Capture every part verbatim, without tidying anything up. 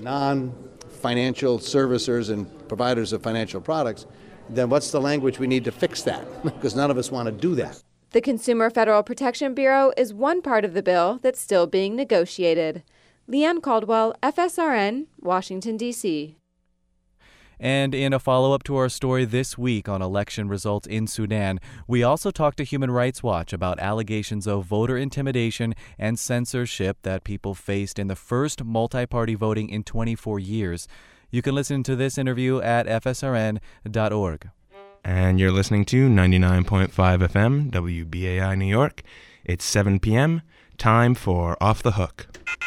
non-financial servicers and providers of financial products, then what's the language we need to fix that? Because none of us want to do that. The Consumer Federal Protection Bureau is one part of the bill that's still being negotiated. Leanne Caldwell, F S R N, Washington, D C And in a follow-up to our story this week on election results in Sudan, we also talked to Human Rights Watch about allegations of voter intimidation and censorship that people faced in the first multi-party voting in twenty-four years. You can listen to this interview at F S R N dot org. And you're listening to ninety-nine point five F M, W B A I New York. It's seven p.m., time for Off the Hook.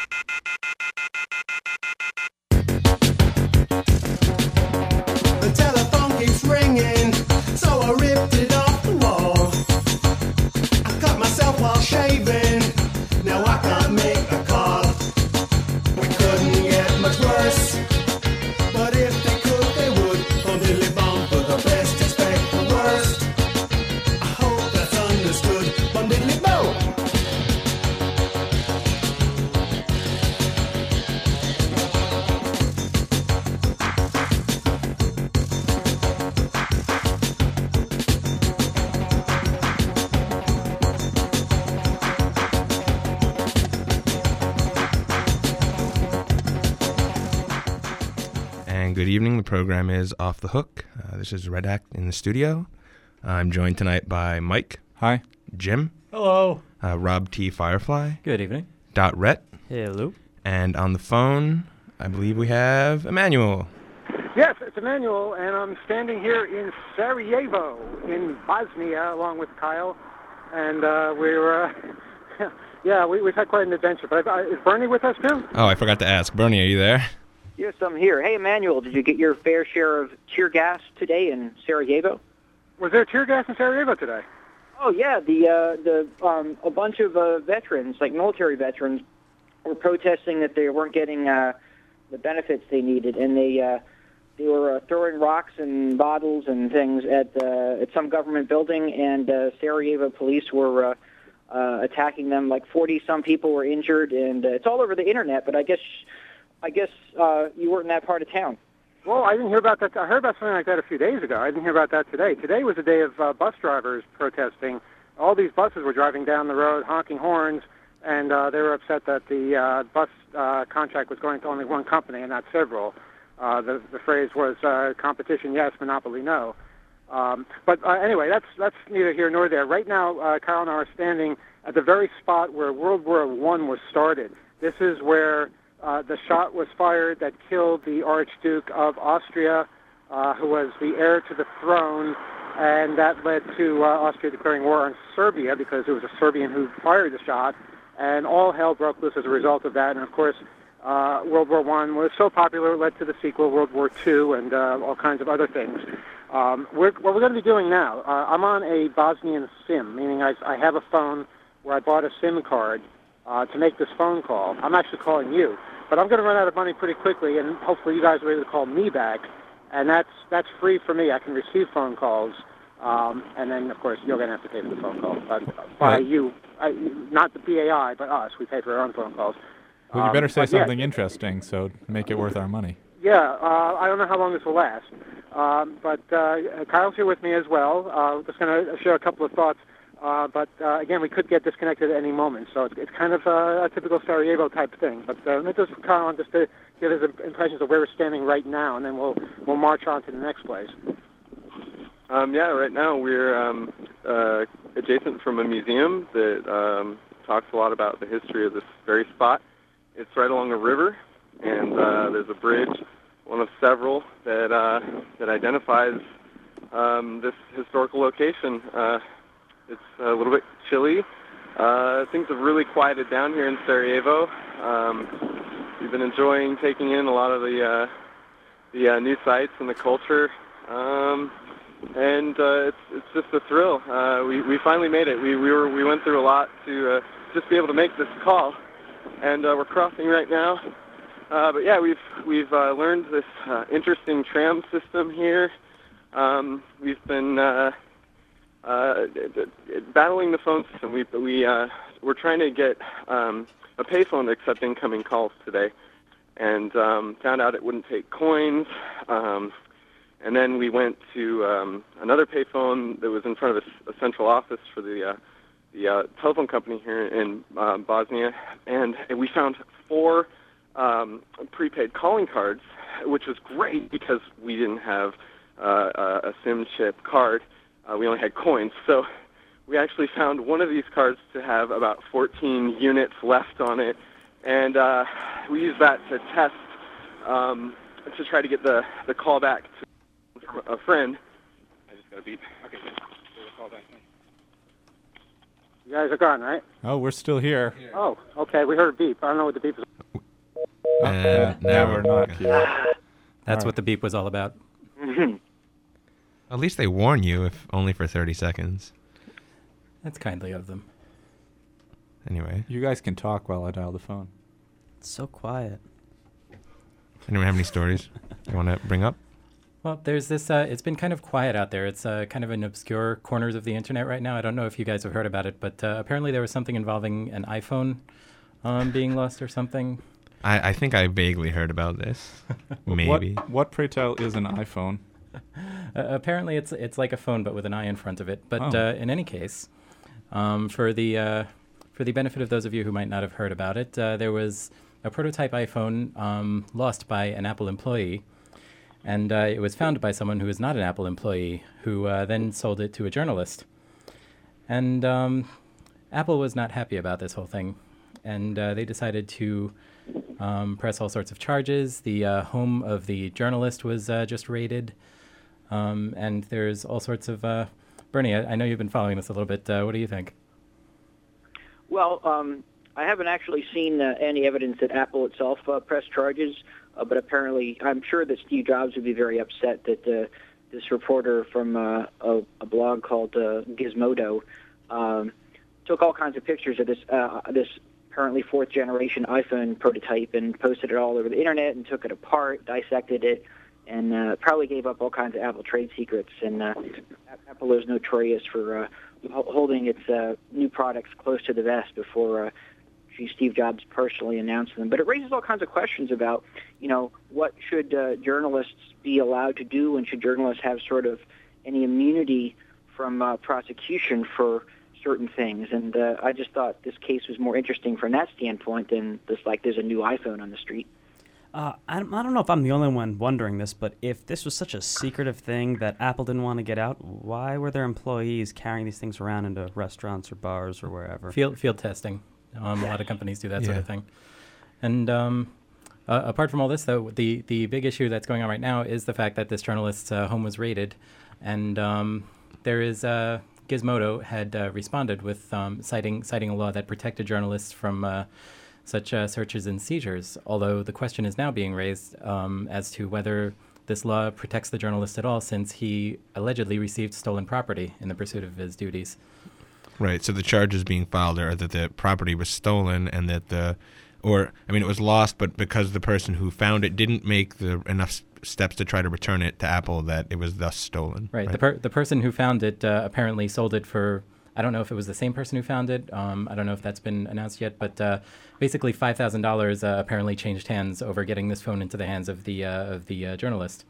The telephone keeps ringing, so I ripped it off the wall. I cut myself while shaving, now I can't make a call. We couldn't get much worse, but if they could, they would. Bon dilly bon, for the best, expect the worst. I hope that's understood. Bon diddly bo. Good evening. The program is Off the Hook. Uh, this is Red Act in the studio. I'm joined tonight by Mike. Hi. Jim. Hello. Uh, Rob T. Firefly. Good evening. Dot Rhett. Hello. And on the phone, I believe we have Emmanuel. Yes, it's Emmanuel, and I'm standing here in Sarajevo, in Bosnia, along with Kyle. And uh, we're, uh, yeah, we, we've had quite an adventure. But uh, is Bernie with us, too? Oh, I forgot to ask. Bernie, are you there? Yes, I'm here. Hey, Emmanuel, did you get your fair share of tear gas today in Sarajevo? Was there tear gas in Sarajevo today? Oh, yeah. The uh, the um, a bunch of uh, veterans, like military veterans, were protesting that they weren't getting uh, the benefits they needed, and they uh, they were uh, throwing rocks and bottles and things at uh, at some government building, and uh, Sarajevo police were uh, uh, attacking them. Like forty some people were injured, and uh, it's all over the internet. But I guess. I guess uh, you weren't in that part of town. Well, I didn't hear about that. I heard about something like that a few days ago. I didn't hear about that today. Today was a day of uh, bus drivers protesting. All these buses were driving down the road, honking horns, and uh, they were upset that the uh, bus uh, contract was going to only one company and not several. Uh, the, the phrase was uh, competition yes, monopoly no. Um, but uh, anyway, that's that's neither here nor there. Right now, uh, Kyle and I are standing at the very spot where World War One was started. This is where Uh, the shot was fired that killed the Archduke of Austria, uh, who was the heir to the throne, and that led to uh, Austria declaring war on Serbia because it was a Serbian who fired the shot, and all hell broke loose as a result of that. And of course, uh, World War One was so popular it led to the sequel, World War Two, and uh, all kinds of other things. Um, we're, what we're going to be doing now, uh, I'm on a Bosnian SIM, meaning I, I have a phone where I bought a SIM card Uh, to make this phone call. I'm actually calling you, but I'm going to run out of money pretty quickly, and hopefully you guys are able to call me back, and that's that's free for me. I can receive phone calls, um, and then, of course, you're going to have to pay for the phone call. But by you, I, not the B A I, but us. We pay for our own phone calls. Well, you better um, say something yeah. interesting, so make it worth our money. Yeah, uh, I don't know how long this will last, um, but uh, Kyle's here with me as well. Uh, just going to share a couple of thoughts. Uh, but, uh, again, we could get disconnected at any moment, so it's, it's kind of uh, a typical Sarajevo type thing. But uh, let me just kind of just to give us impressions of where we're standing right now, and then we'll we'll march on to the next place. Um, yeah, right now we're um, uh, adjacent from a museum that um, talks a lot about the history of this very spot. It's right along a river, and uh, there's a bridge, one of several, that, uh, that identifies um, this historical location. Uh, It's a little bit chilly. Uh, things have really quieted down here in Sarajevo. Um, we've been enjoying taking in a lot of the uh, the uh, new sights and the culture, um, and uh, it's it's just a thrill. Uh, we we finally made it. We we were we went through a lot to uh, just be able to make this call, and uh, we're crossing right now. Uh, but yeah, we've we've uh, learned this uh, interesting tram system here. Um, we've been uh, Uh, battling the phone system. We we uh, we're trying to get um, a payphone to accept incoming calls today, and um, found out it wouldn't take coins. Um, and then we went to um, another payphone that was in front of a, a central office for the uh, the uh, telephone company here in uh, Bosnia, and, and we found four um, prepaid calling cards, which was great because we didn't have uh, a, a SIM chip card. Uh, we only had coins. So we actually found one of these cards to have about fourteen units left on it, and uh, we used that to test, um, to try to get the, the call back to a friend. I just got a beep. Okay, good. Call back. You guys are gone, right? Oh, we're still here. Oh, okay. We heard a beep. I don't know what the beep is. Oh, And now now we're we're not here. That's All what the beep was all about. At least they warn you, if only for thirty seconds. That's kindly of them. Anyway, You guys can talk while I dial the phone. It's so quiet. anyone have any stories you want to bring up? Well, there's this, uh, it's been kind of quiet out there. It's uh, kind of in obscure corners of the internet right now. I don't know if you guys have heard about it, but uh, apparently there was something involving an iPhone um, being lost or something. I, I think I vaguely heard about this. Maybe. What, what pray tell, is an iPhone? Uh, apparently it's it's like a phone, but with an eye in front of it. But Oh. uh, in any case, um, for the uh, for the benefit of those of you who might not have heard about it, uh, there was a prototype iPhone um, lost by an Apple employee. And uh, it was found by someone who is not an Apple employee, who uh, then sold it to a journalist. And um, Apple was not happy about this whole thing. And uh, they decided to um, press all sorts of charges. The uh, home of the journalist was uh, just raided. Um, and there's all sorts of... Uh, Bernie, I, I know you've been following this a little bit. Uh, what do you think? Well, um, I haven't actually seen uh, any evidence that Apple itself uh, pressed charges. Uh, but apparently, I'm sure that Steve Jobs would be very upset that uh, this reporter from uh, a, a blog called uh, Gizmodo um, took all kinds of pictures of this uh, this apparently fourth generation iPhone prototype and posted it all over the internet and took it apart, dissected it, and uh, probably gave up all kinds of Apple trade secrets. And uh, Apple is notorious for uh, holding its uh, new products close to the vest before. Uh, Steve Jobs personally announced them. But it raises all kinds of questions about, you know, what should uh, journalists be allowed to do, and should journalists have sort of any immunity from uh, prosecution for certain things. And uh, I just thought this case was more interesting from that standpoint than just like there's a new iPhone on the street. Uh, I, don't- I don't know if I'm the only one wondering this, but if this was such a secretive thing that Apple didn't want to get out, why were their employees carrying these things around into restaurants or bars or wherever? Field field testing. Um, a lot of companies do that sort Yeah. of thing. And um, uh, apart from all this, though, the, the big issue that's going on right now is the fact that this journalist's uh, home was raided. And um, there is, uh, Gizmodo had uh, responded with um, citing, citing a law that protected journalists from uh, such uh, searches and seizures, although the question is now being raised um, as to whether this law protects the journalist at all, since he allegedly received stolen property in the pursuit of his duties. Right. So the charges being filed are that the property was stolen and that the, or, I mean, it was lost, but because the person who found it didn't make the enough s- steps to try to return it to Apple, that it was thus stolen. Right. The per- the person who found it uh, apparently sold it for, I don't know if it was the same person who found it. Um, I don't know if that's been announced yet, but uh, basically five thousand dollars uh, apparently changed hands over getting this phone into the hands of the uh, of the uh, journalist.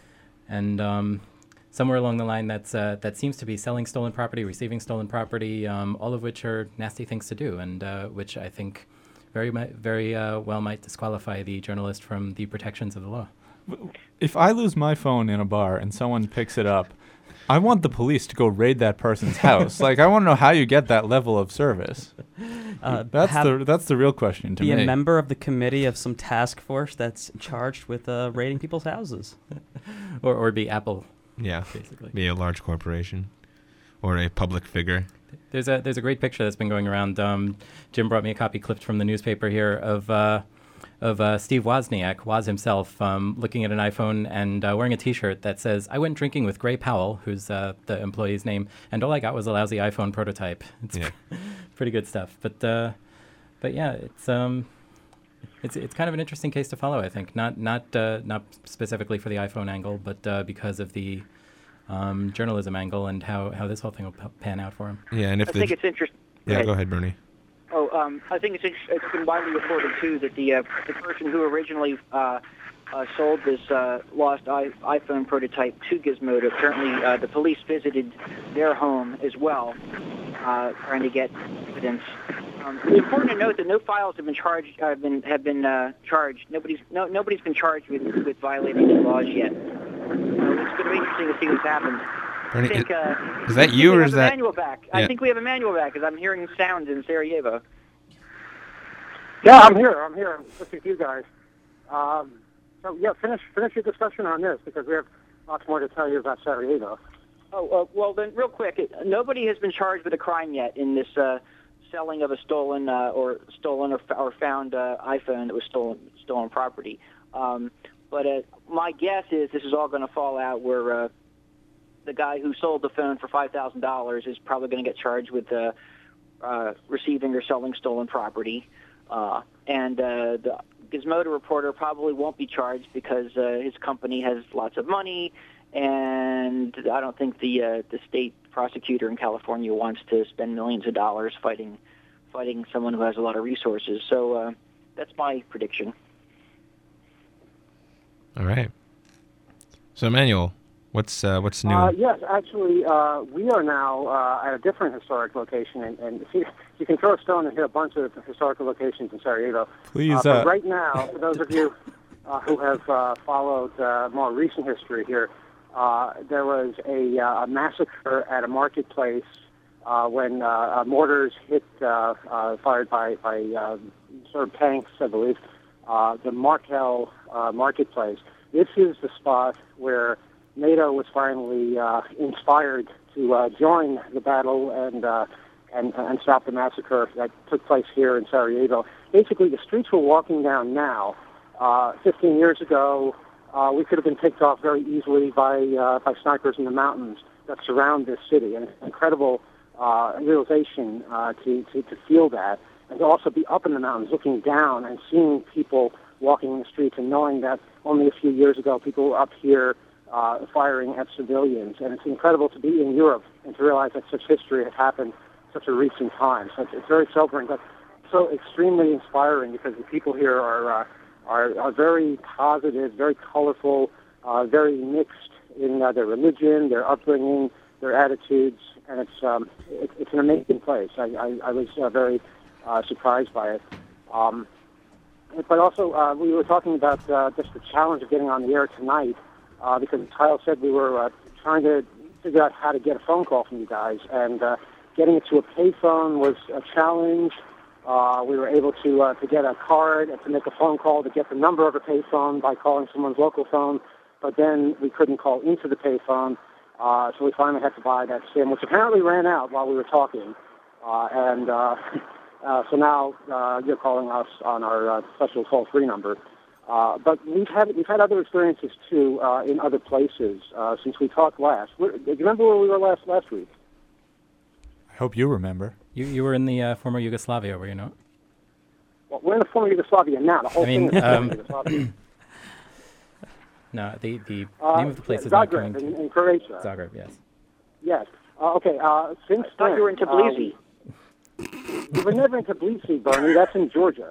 And um, somewhere along the line, that's uh, that seems to be selling stolen property, receiving stolen property, um, all of which are nasty things to do, and uh, which I think very mi- very uh, well might disqualify the journalist from the protections of the law. If I lose my phone in a bar and someone picks it up, I want the police to go raid that person's house. Like, I want to know how you get that level of service. Uh, that's have- the that's the real question to Be me. a member of the committee of some task force that's charged with uh, raiding people's houses. or or be Apple. Yeah. Basically. Be a large corporation or a public figure. There's a there's a great picture that's been going around. Um, Jim brought me a copy clipped from the newspaper here of uh, of uh, Steve Wozniak, Woz himself, um, looking at an iPhone and uh, wearing a T-shirt that says, "I went drinking with Gray Powell," who's uh, the employee's name, and all I got was a lousy iPhone prototype. It's Yeah. pretty good stuff. But uh, but yeah, it's um it's it's kind of an interesting case to follow. I think not not uh, not specifically for the iPhone angle, but uh, because of the um, journalism angle and how, how this whole thing will p- pan out for him. Yeah, and if I the think it's interesting. yeah, go ahead, Bernie. Oh, um, I think it's it's been widely reported too that the uh, the person who originally uh, uh, sold this uh, lost I- iPhone prototype to Gizmodo, apparently uh, the police visited their home as well, uh, trying to get evidence. Um, it's important to note that no files have been charged. Uh, been have been uh, charged. Nobody's no nobody's been charged with with violating the laws yet. So it's going to be interesting to see what's happened. Bernie, I think, uh, is that you we or have is that Emmanuel back? Yeah. I think we have Emmanuel back because I'm hearing sounds in Sarajevo. Yeah, I'm here. I'm here. I'm listening to you guys. Um, so yeah, finish finish your discussion on this because we have lots more to tell you about Sarajevo. Oh, uh, well then, real quick, it, nobody has been charged with a crime yet in this uh, selling of a stolen uh, or stolen or, or found uh, iPhone that was stolen stolen property. Um, but uh, my guess is this is all going to fall out where uh, the guy who sold the phone for five thousand dollars is probably going to get charged with uh, uh, receiving or selling stolen property. Uh, and uh, the Gizmodo reporter probably won't be charged because uh, his company has lots of money, and I don't think the uh, the state prosecutor in California wants to spend millions of dollars fighting fighting someone who has a lot of resources. So uh, that's my prediction. All right. So, Emmanuel, what's uh, what's new? Uh, yes, actually, uh, we are now uh, at a different historic location, and, and see, you can throw a stone and hit a bunch of historical locations in Sarajevo. Please, Uh, but uh, right now, for those of you uh, who have uh, followed uh, more recent history here, uh, there was a, uh, a massacre at a marketplace uh, when uh, uh, mortars hit, uh, uh, fired by, by uh, sort of tanks, I believe, uh, the Markel uh, marketplace. This is the spot where NATO was finally uh, inspired to uh, join the battle and, uh, and and stop the massacre that took place here in Sarajevo. Basically, the streets we're walking down now, uh, fifteen years ago, uh, we could have been picked off very easily by uh, by snipers in the mountains that surround this city. And it's an incredible uh, realization uh, to, to, to feel that, and to also be up in the mountains looking down and seeing people walking in the streets and knowing that only a few years ago people were up here Uh, firing at civilians, and it's incredible to be in Europe and to realize that such history had happened such a recent time. So it's, it's very sobering, but so extremely inspiring because the people here are uh, are, are very positive, very colorful, uh, very mixed in uh, their religion, their upbringing, their attitudes, and it's um, it, it's an amazing place. I, I, I was uh, very uh, surprised by it. Um, but also, uh, we were talking about uh, just the challenge of getting on the air tonight. Uh, because Kyle said we were uh, trying to figure out how to get a phone call from you guys, and uh, getting it to a payphone was a challenge. Uh, we were able to uh, to get a card and to make a phone call to get the number of a payphone by calling someone's local phone, but then we couldn't call into the payphone, uh, so we finally had to buy that SIM, which apparently ran out while we were talking, uh, and uh, uh, so now uh, you're calling us on our uh, special toll-free number. Uh, but we've had we've had other experiences too uh, in other places uh, since we talked last. Where, do you remember where we were last last week? I hope you remember. You you were in the uh, former Yugoslavia, were you not? Well, we're in the former Yugoslavia now. The whole I mean, thing is um, former Yugoslavia. No, the the Uh, name of the place yeah, is not Zagreb coming in, to in Croatia. Zagreb, yes. Yes. Uh, okay. Uh, since I thought then, you were in Tbilisi. Uh, we were never in Tbilisi, Bernie. That's in Georgia.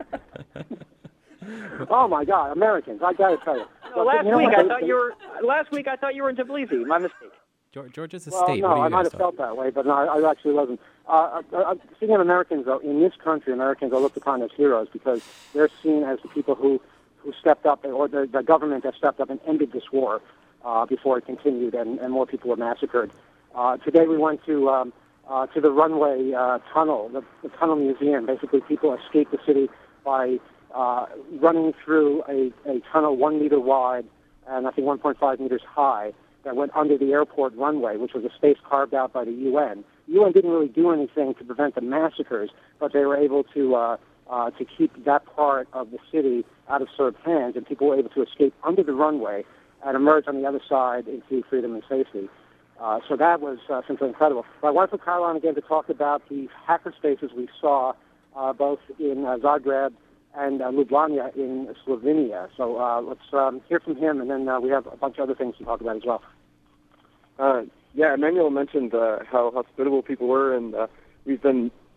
Oh my God, Americans! I gotta tell you. No, last you know week what? I thought you were. Last week I thought you were in Tbilisi. My mistake. George, Georgia's a Well, state. no, what do you I might guys have thought? felt that way, but no, I, I actually wasn't. Uh, uh, uh, speaking of Americans, though, in this country, Americans are looked upon as heroes because they're seen as the people who, who stepped up, or the, the government that stepped up and ended this war uh, before it continued, and, and more people were massacred. Uh, today we went to um, uh, to the runway uh, tunnel, the, the tunnel museum. Basically, people escaped the city by uh, running through a, a tunnel one meter wide and I think one point five meters high that went under the airport runway, which was a space carved out by the U N. The U N didn't really do anything to prevent the massacres, but they were able to uh, uh, to keep that part of the city out of Serb hands, and people were able to escape under the runway and emerge on the other side into freedom and safety. Uh, so that was uh, simply incredible. My wife put Kyle on again to talk about the hacker spaces we saw uh, both in uh, Zagreb and uh, Ljubljana in Slovenia. So uh, let's um, hear from him, and then uh, we have a bunch of other things to talk about as well. Uh, yeah, Emmanuel mentioned uh, how hospitable people were, and uh, we've been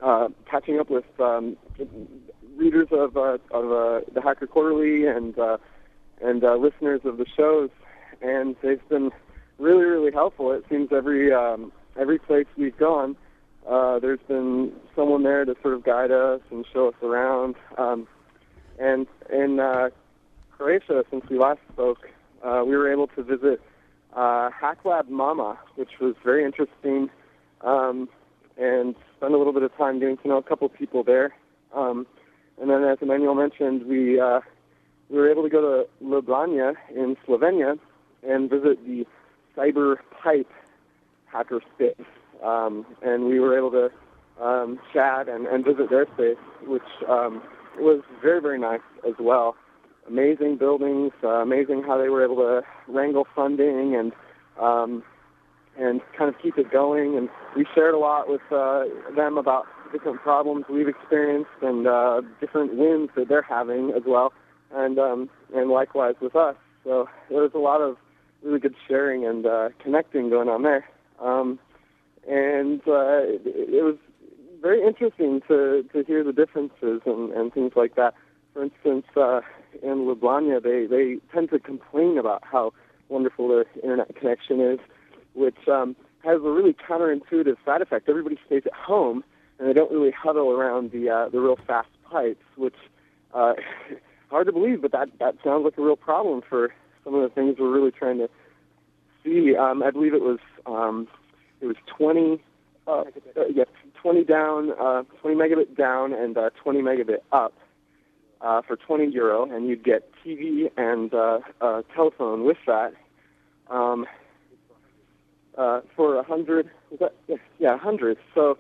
uh, catching up with um, readers of uh, of uh, the Hacker Quarterly and uh, and uh, listeners of the shows, and they've been really, really helpful. It seems every um, every place we've gone, uh, there's been someone there to sort of guide us and show us around. Um, and in uh, Croatia, since we last spoke, uh, we were able to visit uh, HackLab Mama, which was very interesting, um, and spend a little bit of time getting to know a couple people there. Um, and then, as Emmanuel mentioned, we uh, we were able to go to Ljubljana in Slovenia and visit the Cyber Pipe hackerspace, um, and we were able to um, chat and, and visit their space, which um, was very, very nice as well. Amazing buildings, uh, amazing how they were able to wrangle funding and um, and kind of keep it going. And we shared a lot with uh, them about different problems we've experienced and uh, different wins that they're having as well, and um, and likewise with us. So there was a lot of really good sharing and uh, connecting going on there. Um, and uh, it, it was very interesting to, to hear the differences and, and things like that. For instance, uh, in Ljubljana, they, they tend to complain about how wonderful their internet connection is, which um, has a really counterintuitive side effect. Everybody stays at home, and they don't really huddle around the uh, the real fast pipes, which uh, hard to believe, but that, that sounds like a real problem for some of the things we're really trying to see. Um, I believe it was um, it was twenty, uh, uh, yeah, twenty down, uh, twenty megabit down, and uh, twenty megabit up uh, for twenty euro, and you'd get T V and uh, uh, telephone with that. Um, uh, for a hundred, was that? Yeah, yeah, a hundred. So.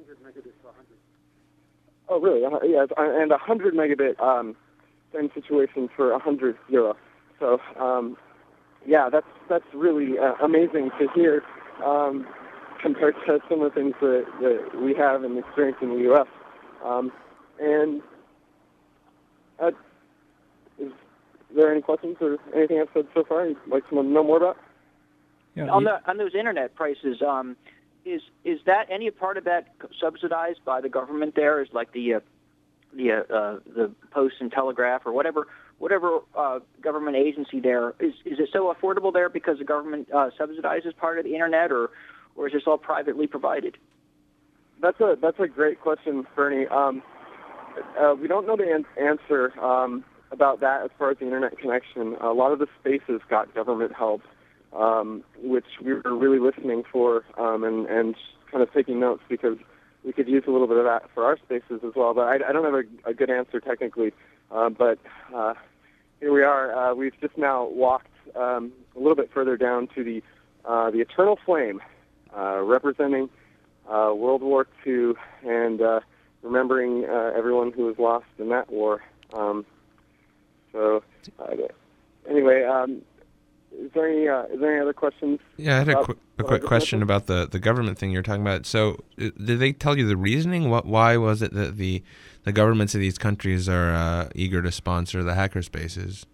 Oh, really? Uh, yeah, and a hundred megabit. Um, same situation for a hundred euro. So, um, yeah, that's that's really uh, amazing to hear um, compared to some of the things that, that we have and experience in the U S. Um, and uh, is there any questions or anything I've said so far you'd like to know more about? Yeah, on, the, on those internet prices, um, is is that any part of that subsidized by the government there? Is like the uh, the uh, uh, the Post and Telegraph or whatever whatever uh, government agency there, is is it so affordable there because the government uh, subsidizes part of the internet, or or is this all privately provided? That's a that's a great question, Bernie. Um, uh, we don't know the an- answer um, about that as far as the internet connection. A lot of the spaces got government help, um, which we were really listening for um, and and kind of taking notes because we could use a little bit of that for our spaces as well. But I, I don't have a, a good answer technically. Uh, but uh, here we are. Uh, we've just now walked um, a little bit further down to the uh, the Eternal Flame, uh, representing uh, World War Two and uh, remembering uh, everyone who was lost in that war. Um, so uh, anyway, um, is there any uh, is there any other questions? Yeah, I had a, qu- a quick question about the, the government thing you're talking about. So, uh, did they tell you the reasoning? What why was it that the the governments of these countries are uh, eager to sponsor the hackerspaces?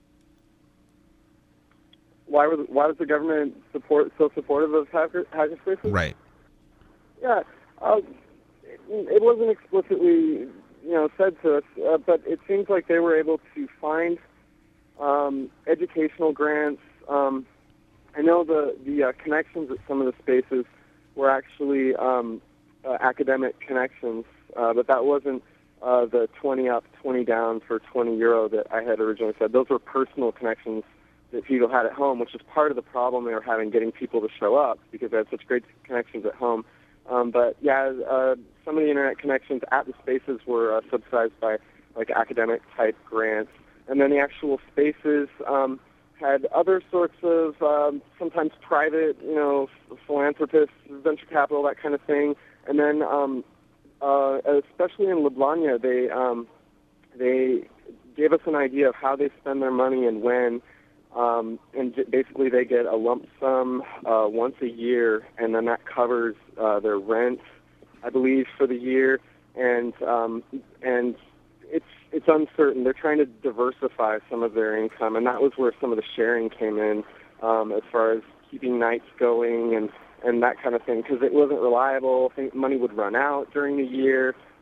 Why was why was the government support so supportive of hacker hackerspaces? Right. Yeah, uh, it, it wasn't explicitly you know said to us, uh, but it seems like they were able to find um, educational grants. Um, I know the the uh, connections at some of the spaces were actually um, uh, academic connections, uh, but that wasn't uh, the twenty up, twenty down for twenty euro that I had originally said. Those were personal connections that people had at home, which is part of the problem they were having getting people to show up because they had such great connections at home. Um, but yeah, uh, some of the internet connections at the spaces were uh, subsidized by like academic type grants, and then the actual spaces. Um, had other sorts of um, sometimes private, you know, philanthropists, venture capital, that kind of thing. And then, um, uh, especially in Ljubljana, they um, they gave us an idea of how they spend their money and when. Um, and j- basically, they get a lump sum uh, once a year, and then that covers uh, their rent, I believe, for the year. And um, and it's it's uncertain. They're trying to diversify some of their income, and that was where some of the sharing came in, um, as far as keeping nights going and, and that kind of thing, because it wasn't reliable. I think money would run out during the year.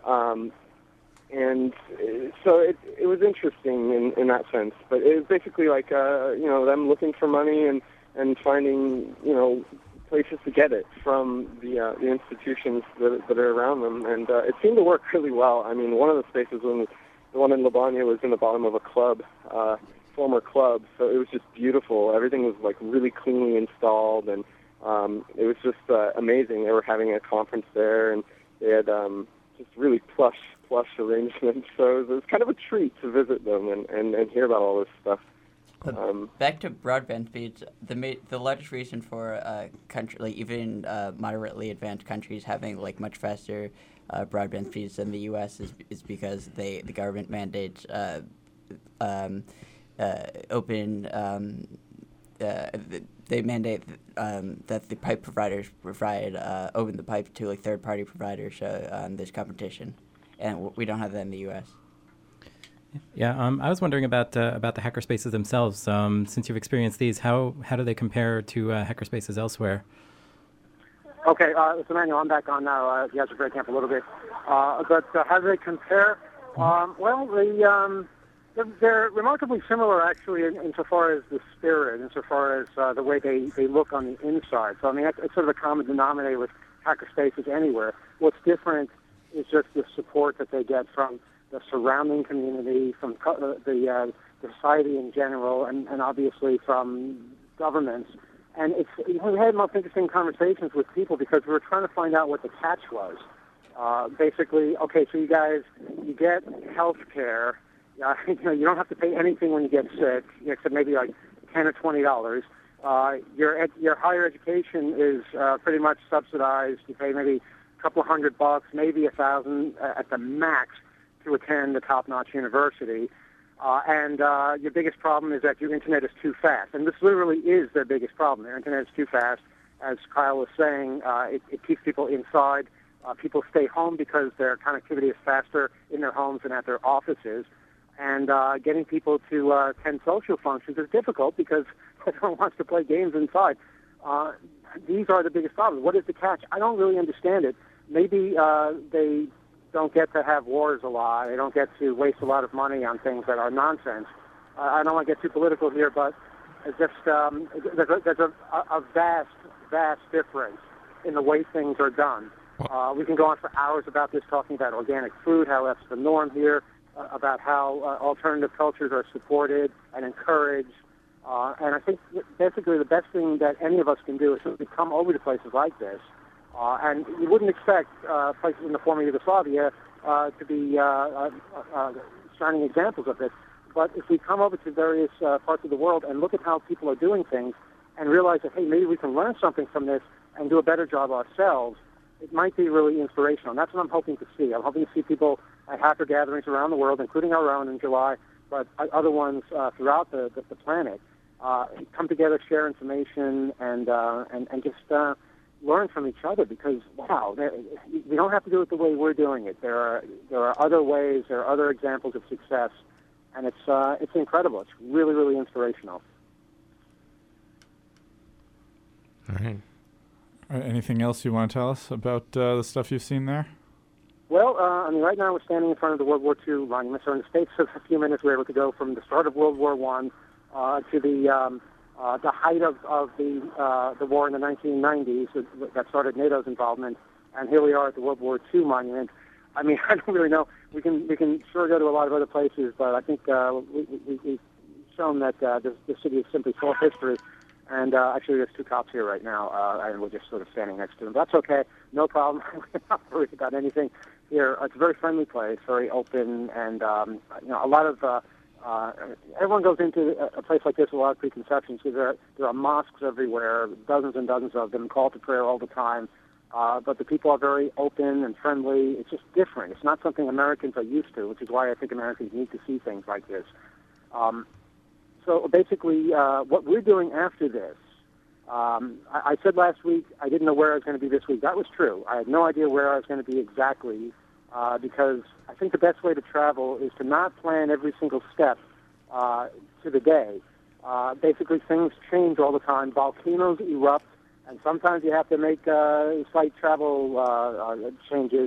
Um, and uh, so it it was interesting in, in that sense. But it was basically like uh, you know them looking for money and, and finding you know places to get it from the uh, the institutions that that are around them, and uh, it seemed to work really well. I mean, one of the spaces when the one in Lebanya was in the bottom of a club, uh, former club, so it was just beautiful. Everything was like really cleanly installed, and um, it was just uh, amazing. They were having a conference there, and they had um, just really plush, plush arrangements. So it was kind of a treat to visit them and, and, and hear about all this stuff. Um, Back to broadband speeds, the ma- the largest reason for uh, country, like even uh, moderately advanced countries having like much faster uh, broadband speeds than the U S is is because they the government mandates uh, um, uh, open. Um, uh, they mandate um, that the pipe providers provide uh, open the pipe to like third party providers. So um, there's competition, and w- we don't have that in the U S. Yeah, um, I was wondering about uh, about the hackerspaces themselves. Um, since you've experienced these, how how do they compare to uh, hackerspaces elsewhere? Okay, uh, so Manuel, I'm back on now. Uh, you guys are breaking up a little bit. Uh, but uh, how do they compare? Um, well, the, um, they're, they're remarkably similar, actually, in, insofar as the spirit, insofar as uh, the way they, they look on the inside. So, I mean, that's, it's sort of a common denominator with hackerspaces anywhere. What's different is just the support that they get from the surrounding community, from co- the, uh, the society in general, and, and obviously from governments. And it's, you know, we had most interesting conversations with people because we were trying to find out what the catch was. Uh, basically, okay, so you guys, you get health care. Uh, you know, you don't have to pay anything when you get sick, except maybe like ten or twenty dollars. Uh, your ed- your higher education is uh, pretty much subsidized. You pay maybe a couple of hundred bucks, maybe a thousand uh, at the max to attend a top-notch university. Uh, and uh, your biggest problem is that your internet is too fast. And this literally is their biggest problem. Their internet is too fast. As Kyle was saying, uh, it, it keeps people inside. Uh, people stay home because their connectivity is faster in their homes than at their offices. And uh, getting people to uh, attend social functions is difficult because everyone wants to play games inside. Uh, these are the biggest problems. What is the catch? I don't really understand it. Maybe uh, they don't get to have wars a lot. They don't get to waste a lot of money on things that are nonsense. Uh, I don't want to get too political here, but it's just um, there's, a, there's a, a vast, vast difference in the way things are done. Uh, we can go on for hours about this, talking about organic food, how that's the norm here, uh, about how uh, alternative cultures are supported and encouraged. Uh, and I think basically the best thing that any of us can do is to come over to places like this. Uh, and you wouldn't expect uh, places in the former Yugoslavia uh, to be uh, uh, uh, shining examples of this. But if we come over to various uh, parts of the world and look at how people are doing things and realize that, hey, maybe we can learn something from this and do a better job ourselves, it might be really inspirational. And that's what I'm hoping to see. I'm hoping to see people at hacker gatherings around the world, including our own in July, but other ones uh, throughout the, the, the planet, uh, come together, share information, and, uh, and, and just... Uh, learn from each other because, wow, we don't have to do it the way we're doing it. There are there are other ways, there are other examples of success, and it's uh, it's incredible. It's really, really inspirational. All right. All right. Anything else you want to tell us about uh, the stuff you've seen there? Well, uh, I mean, right now we're standing in front of the World War Two monument. So in the States, for a few minutes, we were able to go from the start of World War One uh, to the um, Uh, the height of, of the uh, the war in the nineteen nineties that started NATO's involvement, and here we are at the World War Two monument. I mean, I don't really know. We can we can sure go to a lot of other places, but I think uh, we, we, we've shown that uh, this, this city is simply full of history. And uh, actually, there's two cops here right now, uh, and we're just sort of standing next to them. That's okay, no problem. We're not worried about anything here. It's a very friendly place, very open, and um, you know, a lot of. Uh, Uh, everyone goes into a, a place like this with a lot of preconceptions because there, there are mosques everywhere, dozens and dozens of them, call to prayer all the time. Uh, but the people are very open and friendly. It's just different. It's not something Americans are used to, which is why I think Americans need to see things like this. Um, so basically, uh, what we're doing after this, um, I, I said last week I didn't know where I was going to be this week. That was true. I had no idea where I was going to be exactly. Uh, because I think the best way to travel is to not plan every single step uh, to the day. Uh, basically, things change all the time. Volcanoes erupt, and sometimes you have to make uh, slight travel uh, uh, changes.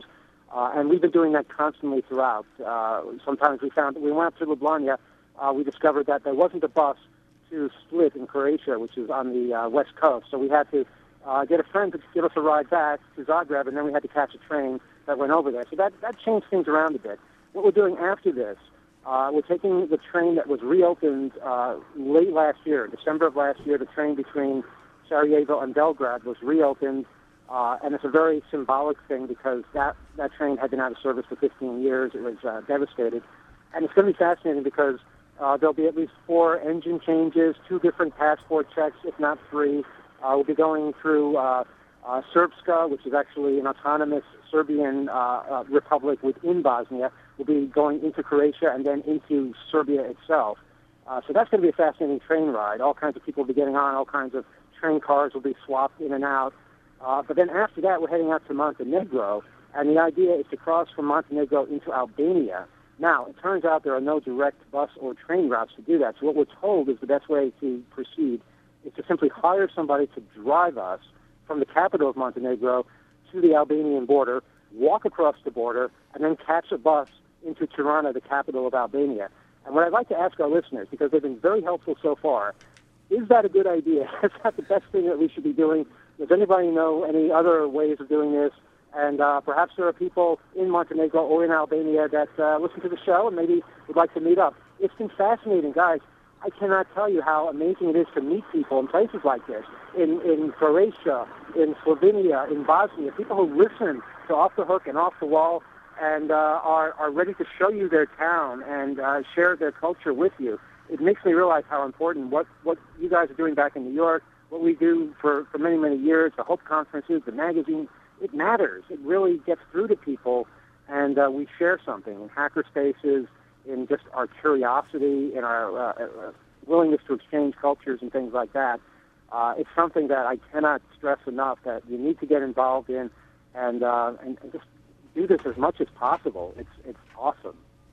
Uh, and we've been doing that constantly throughout. Uh, sometimes we found, we went up to Ljubljana, uh, we discovered that there wasn't a bus to Split in Croatia, which is on the uh, west coast. So we had to uh, get a friend to give us a ride back to Zagreb, and then we had to catch a train that went over there. So that, that changed things around a bit. What we're doing after this, uh, we're taking the train that was reopened uh, late last year, December of last year. The train between Sarajevo and Belgrade was reopened, uh, and it's a very symbolic thing because that, that train had been out of service for fifteen years. It was uh, devastated. And it's going to be fascinating because uh, there'll be at least four engine changes, two different passport checks, if not three. Uh, we'll be going through uh, uh, Srpska, which is actually an autonomous Serbian uh, uh, republic within Bosnia. We'll be going into Croatia and then into Serbia itself. Uh, so that's going to be a fascinating train ride. All kinds of people will be getting on. All kinds of train cars will be swapped in and out. Uh, but then after that, we're heading out to Montenegro, and the idea is to cross from Montenegro into Albania. Now, it turns out there are no direct bus or train routes to do that. So what we're told is the best way to proceed is to simply hire somebody to drive us from the capital of Montenegro to the Albanian border, walk across the border, and then catch a bus into Tirana, the capital of Albania. And what I'd like to ask our listeners, because they've been very helpful so far, is that a good idea? Is that the best thing that we should be doing? Does anybody know any other ways of doing this? And uh, perhaps there are people in Montenegro or in Albania that uh, listen to the show and maybe would like to meet up. It's been fascinating, guys. I cannot tell you how amazing it is to meet people in places like this, in, in Croatia, in Slovenia, in Bosnia, people who listen to Off the Hook and Off the Wall and uh, are, are ready to show you their town and uh, share their culture with you. It makes me realize how important what, what you guys are doing back in New York, what we do for, for many, many years, the Hope Conferences, the magazine. It matters. It really gets through to people, and uh, we share something in hackerspaces, in just our curiosity, in our uh, uh, willingness to exchange cultures and things like that. Uh, it's something that I cannot stress enough that you need to get involved in and, uh, and, and just do this as much as possible. It's, it's awesome.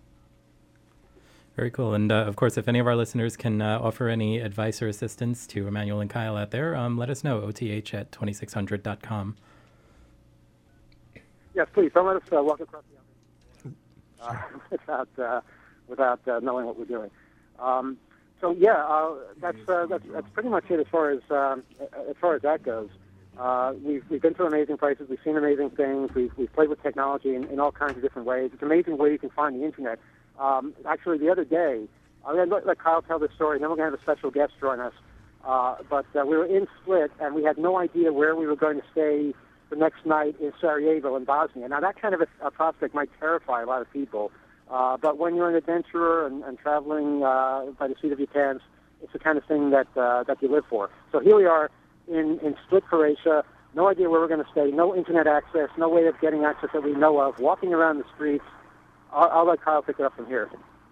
Very cool. And, uh, of course, if any of our listeners can uh, offer any advice or assistance to Emmanuel and Kyle out there, um, let us know, O T H at twenty-six hundred dot com. Yes, please. Don't let us uh, walk across the uh, without uh, without uh, knowing what we're doing. Um, so yeah, uh, that's, uh, that's that's pretty much it as far as um, as far as that goes. Uh, we've we've been to amazing places. We've seen amazing things. We've we've played with technology in, in all kinds of different ways. It's amazing where you can find the internet. Um, actually, the other day, I'm going to let, let Kyle tell this story, and then we're going to have a special guest join us. Uh, but uh, we were in Split, and we had no idea where we were going to stay the next night in Sarajevo in Bosnia. Now, that kind of a, a prospect might terrify a lot of people. Uh, but when you're an adventurer and, and traveling uh, by the seat of your pants, it's the kind of thing that uh, that you live for. So here we are in, in Split, Croatia. No idea where we're going to stay. No internet access. No way of getting access that we know of. Walking around the streets. I'll, I'll let Kyle pick it up from here.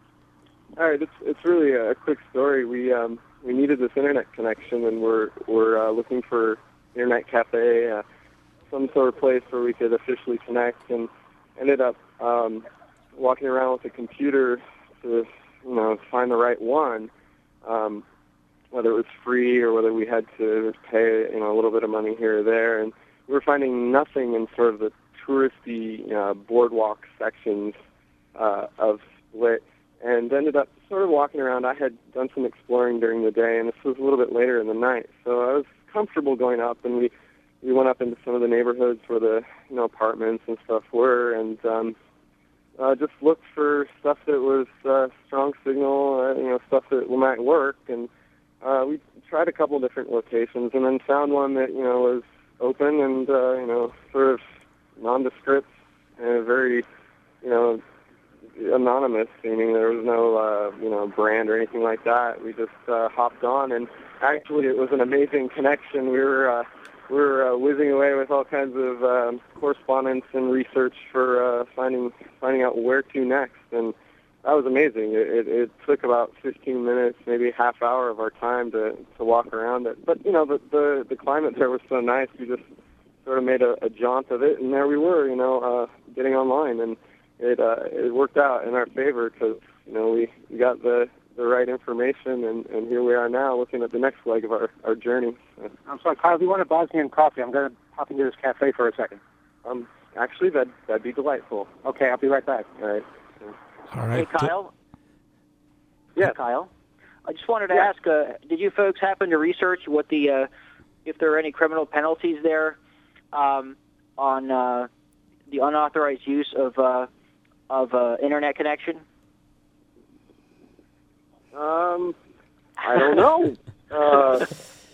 All right, it's it's really a quick story. We um we needed this internet connection, and we're we're uh, looking for internet cafe, uh, some sort of place where we could officially connect, and ended up um, walking around with a computer to you know find the right one, um, whether it was free or whether we had to pay you know a little bit of money here or there, and we were finding nothing in sort of the touristy uh, boardwalk sections uh, of Split. And ended up sort of walking around. I had done some exploring during the day, and this was a little bit later in the night. So I was comfortable going up, and we, we went up into some of the neighborhoods where the you know apartments and stuff were, and um, uh, just looked for stuff that was uh, strong signal, uh, you know, stuff that might work. And uh, we tried a couple different locations, and then found one that you know was open and uh, you know sort of nondescript and very you know. anonymous, meaning there was no, uh, you know, brand or anything like that. We just uh, hopped on, and actually it was an amazing connection. We were uh, we were uh, whizzing away with all kinds of um, correspondence and research for uh, finding finding out where to next, and that was amazing. It, it, it took about fifteen minutes, maybe a half hour of our time to, to walk around it. But you know, the, the the climate there was so nice. We just sort of made a, a jaunt of it, and there we were, you know, uh, getting online, and it uh, it worked out in our favor because you know we, we got the, the right information, and, and here we are now looking at the next leg of our, our journey. I'm sorry, Kyle, do you want a Bosnian coffee? I'm going to hop into this cafe for a second. I'm actually, that that'd be delightful. Okay, I'll be right back. All right. All Hey, right. Kyle. Yeah. Hey, Kyle. I just wanted to Yeah. ask, uh, did you folks happen to research what the, uh, if there are any criminal penalties there um, on uh, the unauthorized use of uh, of uh, internet connection? Um, I don't know. uh,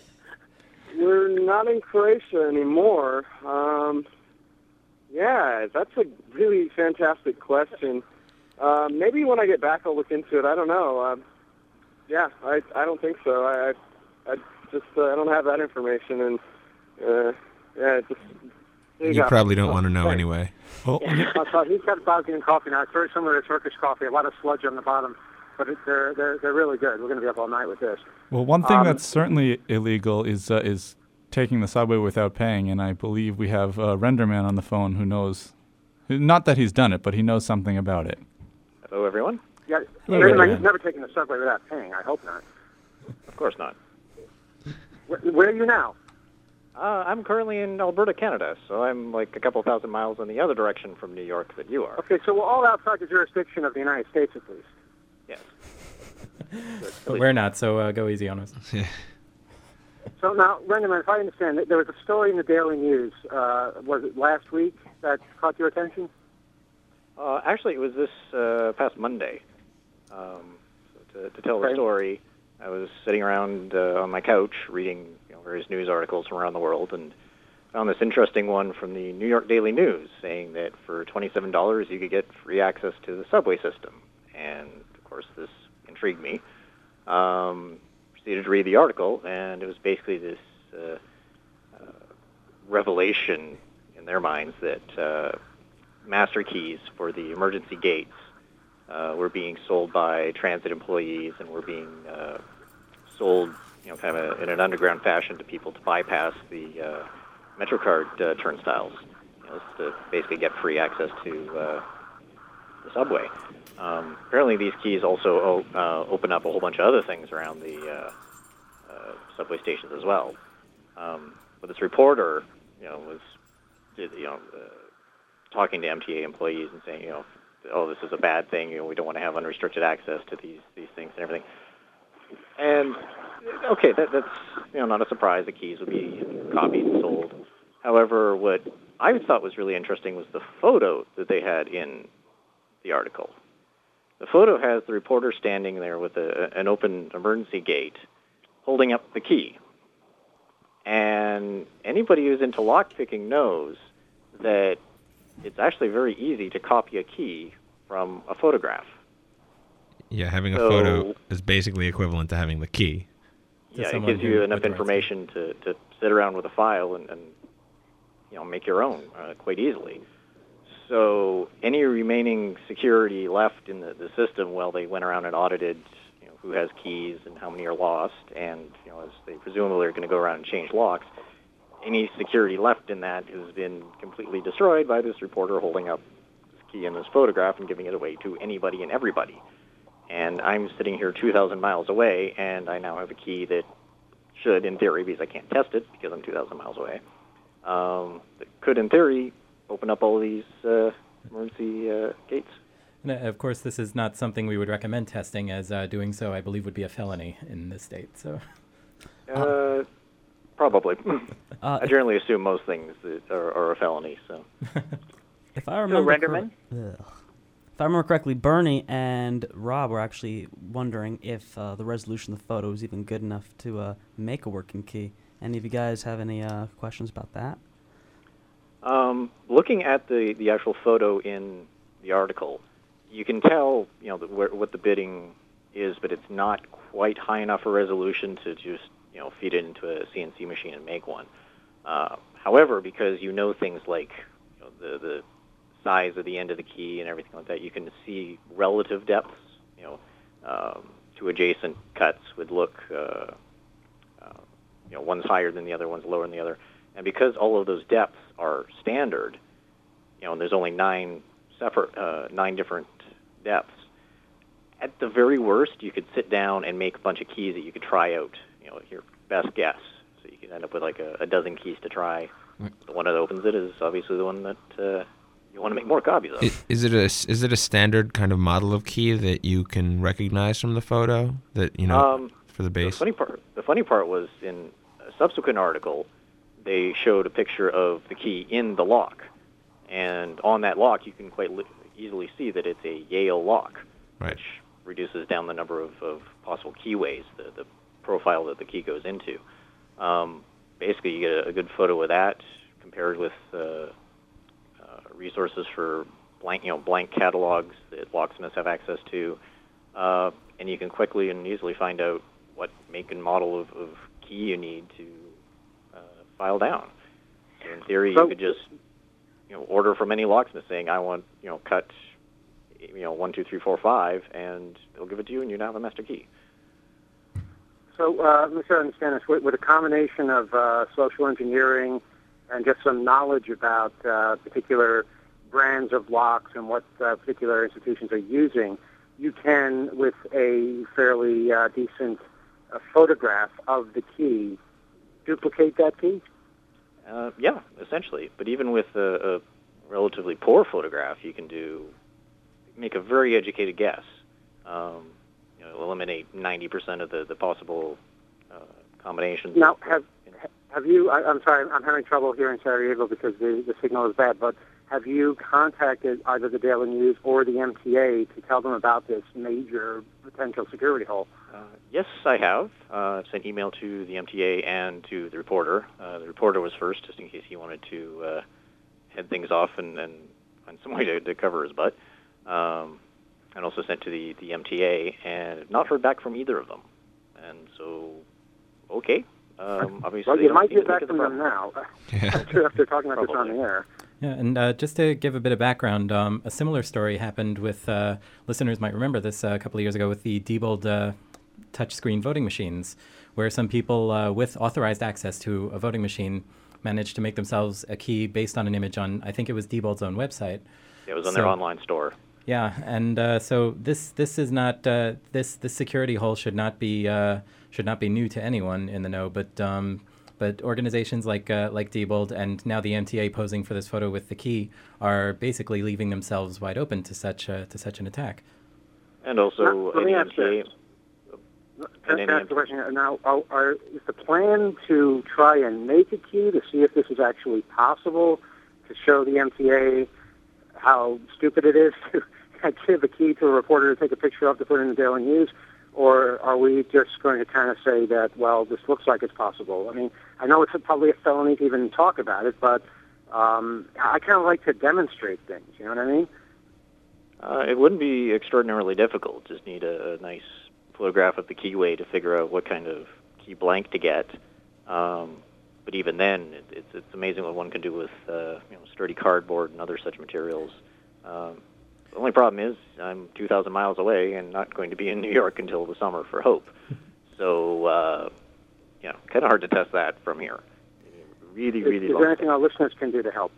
we're not in Croatia anymore. Um, yeah, that's a really fantastic question. Uh, maybe when I get back, I'll look into it. I don't know. Um, yeah, I I don't think so. I I, I just uh, I don't have that information, and uh, yeah, it just. You probably don't want to know Thanks. anyway. Well, Uh, so he's got Bosnian coffee now. It's very similar to Turkish coffee. A lot of sludge on the bottom, but it, they're they're they're really good. We're going to be up all night with this. well, one thing Um, that's certainly illegal is uh, is taking the subway without paying, and I believe we have a Renderman on the phone who knows, not that he's done it, but he knows something about it. Hello, everyone. Yeah, Hello, Ray, Ray. he's never taken the subway without paying. I hope not. Of course not. Where, where are you now? Uh, I'm currently in Alberta, Canada, so I'm like a couple thousand miles in the other direction from New York that you are. Okay, so we're all outside the jurisdiction of the United States, at least. Yes. But we're not, so uh, go easy on us. So now, Renderman, if I understand, there was a story in the Daily News. Uh, was it last week that caught your attention? Uh, actually, it was this uh, past Monday. Um, so to, to tell Okay. the story, I was sitting around uh, on my couch reading you know, various news articles from around the world, and found this interesting one from the New York Daily News saying that for twenty-seven dollars you could get free access to the subway system. And, of course, this intrigued me. Um, proceeded to read the article, and it was basically this uh, uh, revelation in their minds that uh, master keys for the emergency gates uh, were being sold by transit employees and were being uh, sold, you know, kind of a, in an underground fashion to people to bypass the uh, MetroCard uh, turnstiles, you know, to basically get free access to uh, the subway. Um, apparently, these keys also o- uh, open up a whole bunch of other things around the uh, uh, subway stations as well. Um, but this reporter, you know, was, did, you know, uh, talking to M T A employees and saying, you know, oh, this is a bad thing. You know, we don't want to have unrestricted access to these these things and everything. And okay, that, that's you know not a surprise. The keys would be copied and sold. However, what I thought was really interesting was the photo that they had in the article. The photo has the reporter standing there with a, an open emergency gate, holding up the key. And anybody who's into lockpicking knows that it's actually very easy to copy a key from a photograph. Yeah, having a So- photo is basically equivalent to having the key. Yeah, it someone gives who- you enough with the rights. information to, to sit around with a file and, and you know make your own uh, quite easily. So any remaining security left in the, the system, well, they went around and audited, you know, who has keys and how many are lost, and you know, as they presumably are going to go around and change locks, any security left in that has been completely destroyed by this reporter holding up this key in this photograph and giving it away to anybody and everybody. And I'm sitting here two thousand miles away, and I now have a key that should, in theory, because I can't test it because I'm two thousand miles away, um, that could, in theory, open up all these uh, emergency uh, gates. And, uh, of course, this is not something we would recommend testing, as uh, doing so, I believe, would be a felony in this state. So, Uh, probably. Uh, I generally assume most things that are, are a felony. So, If I remember, Renderman? cor- Ugh. if I remember correctly, Bernie and Rob were actually wondering if uh, the resolution of the photo was even good enough to uh, make a working key. Any of you guys have any uh, questions about that? um, looking at the, the actual photo in the article, you can tell, you know, the, where, what the bidding is, but it's not quite high enough a resolution to just, you know, feed it into a C N C machine and make one. Uh, however, because you know things like you know, the the size of the end of the key and everything like that, you can see relative depths. You know, um, to adjacent cuts would look, uh, uh, you know, one's higher than the other, one's lower than the other, and because all of those depths are standard, you know, and there's only nine separate, uh, nine different depths. At the very worst, you could sit down and make a bunch of keys that you could try out. You know, your best guess. So you could end up with like a, a dozen keys to try. The one that opens it is obviously the one that uh, you want to make more copies of. Is, is it a is it a standard kind of model of key that you can recognize from the photo? That you know Um, for the base. The funny part, the funny part was in a subsequent article, they showed a picture of the key in the lock, and on that lock you can quite li- easily see that it's a Yale lock, right. which reduces down the number of, of possible keyways, the, the profile that the key goes into. Um, basically, you get a, a good photo of that compared with uh, uh, resources for blank, you know, blank catalogs that locksmiths have access to, uh, and you can quickly and easily find out what make and model of, of key you need to uh, file down. So in theory, So- you could just you know order from any locksmith saying, "I want you know cut you know one two three four five," and they'll give it to you, and you now have a master key. So, uh, let me try to understand this. With, with a combination of uh, social engineering and just some knowledge about uh, particular brands of locks and what uh, particular institutions are using, you can, with a fairly uh, decent uh, photograph of the key, duplicate that key? Uh, yeah, essentially. But even with a, a relatively poor photograph, you can do make a very educated guess. Um, you know, eliminate ninety percent of the the possible uh, combinations. Now, have have you? I, I'm sorry, I'm having trouble here in Sarajevo because the, the signal is bad. But have you contacted either the Daily News or the M T A to tell them about this major potential security hole? Uh, yes, I have. Uh, I've sent email to the M T A and to the reporter. Uh, the reporter was first, just in case he wanted to uh, head things off and, and find some way to, to cover his butt. Um, and also sent to the, the M T A, and not heard back from either of them. And so, okay. Um, obviously, Well, they you don't might seem get to back think from it's a them now. problem. After, after talking about this on the air. Yeah, and uh, just to give a bit of background, um, a similar story happened with, uh, listeners might remember this uh, a couple of years ago with the Diebold uh, touchscreen voting machines, where some people uh, with authorized access to a voting machine managed to make themselves a key based on an image on, I think it was Diebold's own website. It was on So- their online store. Yeah, and uh, so this this is not uh, this this security hole should not be uh, should not be new to anyone in the know, but um, but organizations like uh, like Diebold and now the M T A posing for this photo with the key are basically leaving themselves wide open to such uh, to such an attack. And also, Now, let me any ask M T A. you. Can And I any ask the question now? Are, are, is the plan to try and make a key to see if this is actually possible, to show the M T A how stupid it is to give a key to a reporter to take a picture of to put in the Daily News? Or are we just going to kind of say that, well, this looks like it's possible? I mean, I know it's probably a felony to even talk about it, but um, I kind of like to demonstrate things, you know what I mean? Uh, it wouldn't be extraordinarily difficult. Just need a, a nice photograph of the keyway to figure out what kind of key blank to get. Um, but even then, it, it's, it's amazing what one can do with uh, you know, sturdy cardboard and other such materials. Um, the only problem is I'm two thousand miles away and not going to be in New York until the summer for Hope. So, uh, you know, kind of hard to test that from here. Really, Is, really is long. there anything our listeners can do to help?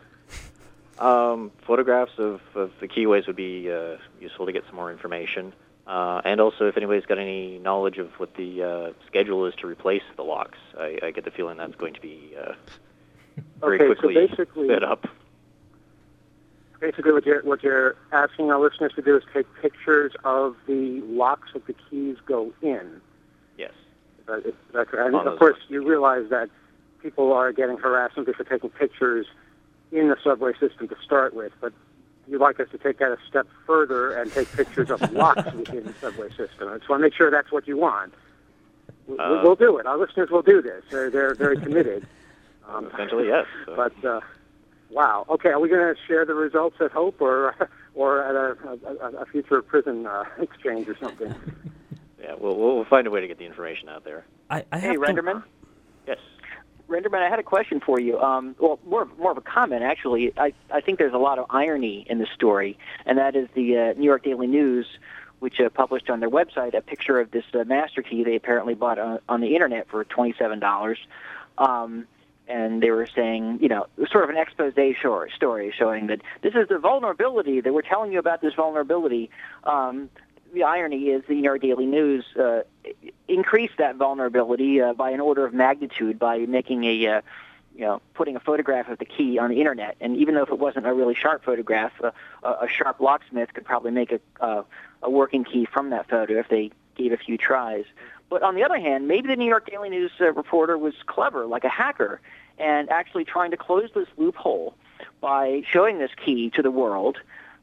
Um, photographs of, of the keyways would be uh, useful to get some more information. Uh, and also, if anybody's got any knowledge of what the uh, schedule is to replace the locks, I, I get the feeling that's going to be uh, very Okay, so quickly basically- sped up. Basically, what you're, what you're asking our listeners to do is take pictures of the locks that the keys go in. Yes. Is that, is that correct? And On of those course, you realize that people are getting harassed simply for taking pictures in the subway system to start with, but you'd like us to take that a step further and take pictures of locks within the subway system. I just want to make sure that's what you want. We, Uh, we'll do it. Our listeners will do this. They're, they're very committed. Um, Essentially, yes. But, uh, wow. Okay, are we going to share the results at Hope or or at a, a, a future prison uh, exchange or something? Yeah, we'll, we'll find a way to get the information out there. I, I Hey, have to- Renderman? Yes. Renderman, I had a question for you. Um, well, more more of a comment, actually. I, I think there's a lot of irony in the story, and that is the uh, New York Daily News, which uh, published on their website a picture of this uh, master key they apparently bought on, on the Internet for twenty-seven dollars. Um, and they were saying, you know, sort of an expose shore story showing that this is the vulnerability, that we're telling you about this vulnerability. Um, the irony is the New York Daily News uh, increased that vulnerability uh, by an order of magnitude by making a uh, you know, putting a photograph of the key on the internet. And even though if it wasn't a really sharp photograph, uh, a, a sharp locksmith could probably make a, uh, a working key from that photo if they gave a few tries. But on the other hand, maybe the New York Daily News uh, reporter was clever, like a hacker, and actually trying to close this loophole by showing this key to the world,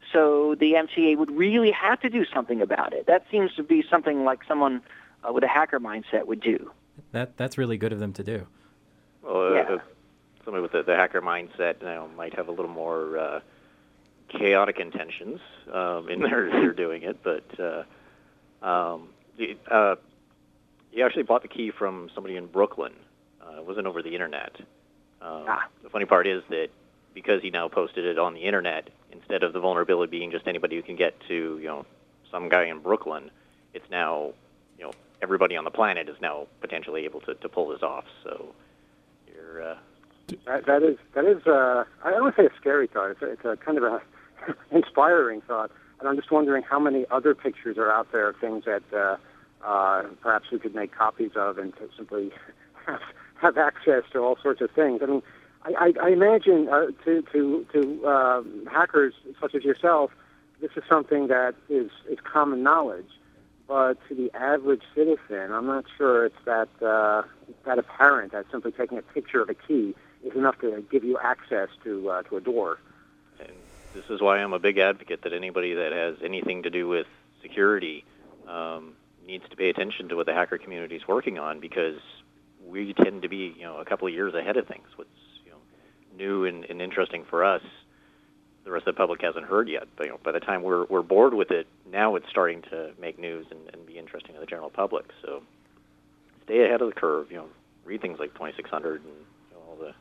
so the M T A would really have to do something about it. That seems to be something like someone uh, with a hacker mindset would do. That that's really good of them to do. Well, uh, Yeah. uh, somebody with the, the hacker mindset, you know, might have a little more uh, chaotic intentions um, in their they're doing it, but uh, um, the, uh, he actually bought the key from somebody in Brooklyn. Uh, it wasn't over the internet. Um, Ah. The funny part is that because he now posted it on the internet, instead of the vulnerability being just anybody who can get to, you know, some guy in Brooklyn, it's now, you know, everybody on the planet is now potentially able to, to pull this off. So you're uh, That, that is that is uh, I don't want to say a scary thought. It's a, it's a kind of a inspiring thought, and I'm just wondering how many other pictures are out there of things that uh, uh, perhaps we could make copies of and to simply have, have access to all sorts of things. I mean, I, I, I imagine uh, to to to uh, hackers such as yourself, this is something that is is common knowledge. But to the average citizen, I'm not sure it's that uh, that apparent that simply taking a picture of a key is enough to give you access to uh, to a door. And this is why I'm a big advocate that anybody that has anything to do with security um, needs to pay attention to what the hacker community is working on, because we tend to be, you know, a couple of years ahead of things. What's, you know, new and, and interesting for us, the rest of the public hasn't heard yet. But, you know, by the time we're we're bored with it, now it's starting to make news and, and be interesting to the general public. So stay ahead of the curve. You know, read things like twenty-six hundred and, you know, all the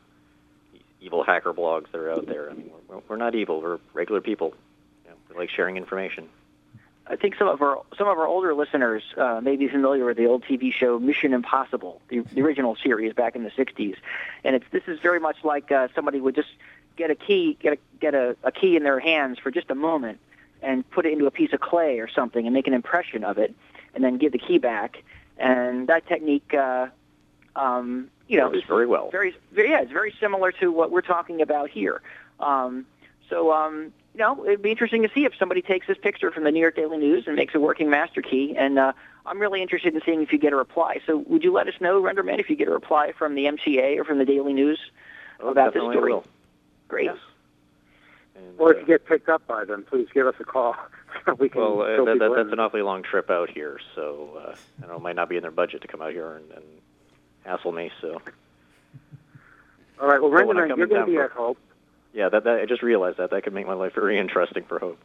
evil hacker blogs that are out there. I mean, we're, we're not evil. We're regular people. You know, we like sharing information. I think some of our some of our older listeners uh, may be familiar with the old T V show Mission Impossible, the, the original series back in the sixties, and it's this is very much like uh, somebody would just get a key, get a get a, a key in their hands for just a moment, and put it into a piece of clay or something, and make an impression of it, and then give the key back. And that technique, uh, um, you know, works very well. Very, very, yeah, it's very similar to what we're talking about here. Um, so. Um, You know, it'd be interesting to see if somebody takes this picture from the New York Daily News and makes a working master key. And uh, I'm really interested in seeing if you get a reply. So would you let us know, Renderman, if you get a reply from the M T A or from the Daily News Oh, about this definitely story? will. Great. Yes. And, Or if uh, you get picked up by them, please give us a call. we can well, uh, fill that, people that, that's in. an awfully long trip out here, so uh, I know it might not be in their budget to come out here and, and hassle me. So, All right, well, So when I Renderman, come you're in going to town be for- at Hope. yeah, that, that I just realized that that could make my life very interesting for Hope.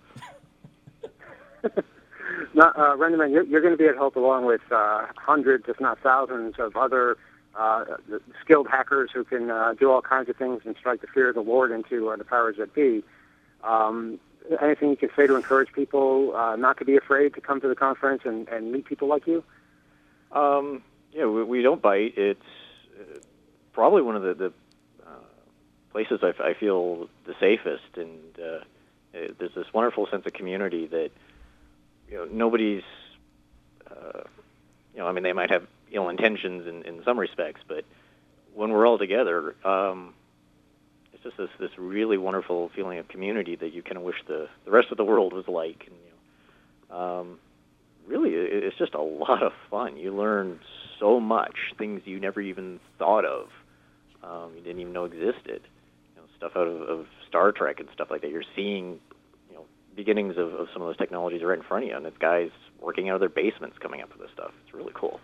Not, uh, Renderman, you're, you're going to be at Hope along with uh, hundreds, if not thousands, of other uh, skilled hackers who can uh, do all kinds of things and strike the fear of the Lord into uh, the powers that be. Um, anything you can say to encourage people uh, not to be afraid to come to the conference and, and meet people like you? Um, yeah, we, we don't bite. It's uh, probably one of the, the uh, places I, f- I feel the safest, and uh, uh, there's this wonderful sense of community that, you know, nobody's, uh, you know, I mean, they might have ill intentions in, in some respects, but when we're all together, um, it's just this, this really wonderful feeling of community that you kind of wish the, the rest of the world was like. And, you know, um, really, it, it's just a lot of fun. You learn so much, things you never even thought of, um, you didn't even know existed. You know, stuff out of, of Star Trek and stuff like that. You're seeing, you know, beginnings of, of some of those technologies right in front of you, and it's guys working out of their basements coming up with this stuff. It's really cool.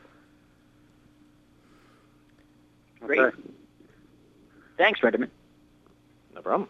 Great. Okay. Thanks, Renderman. No problem.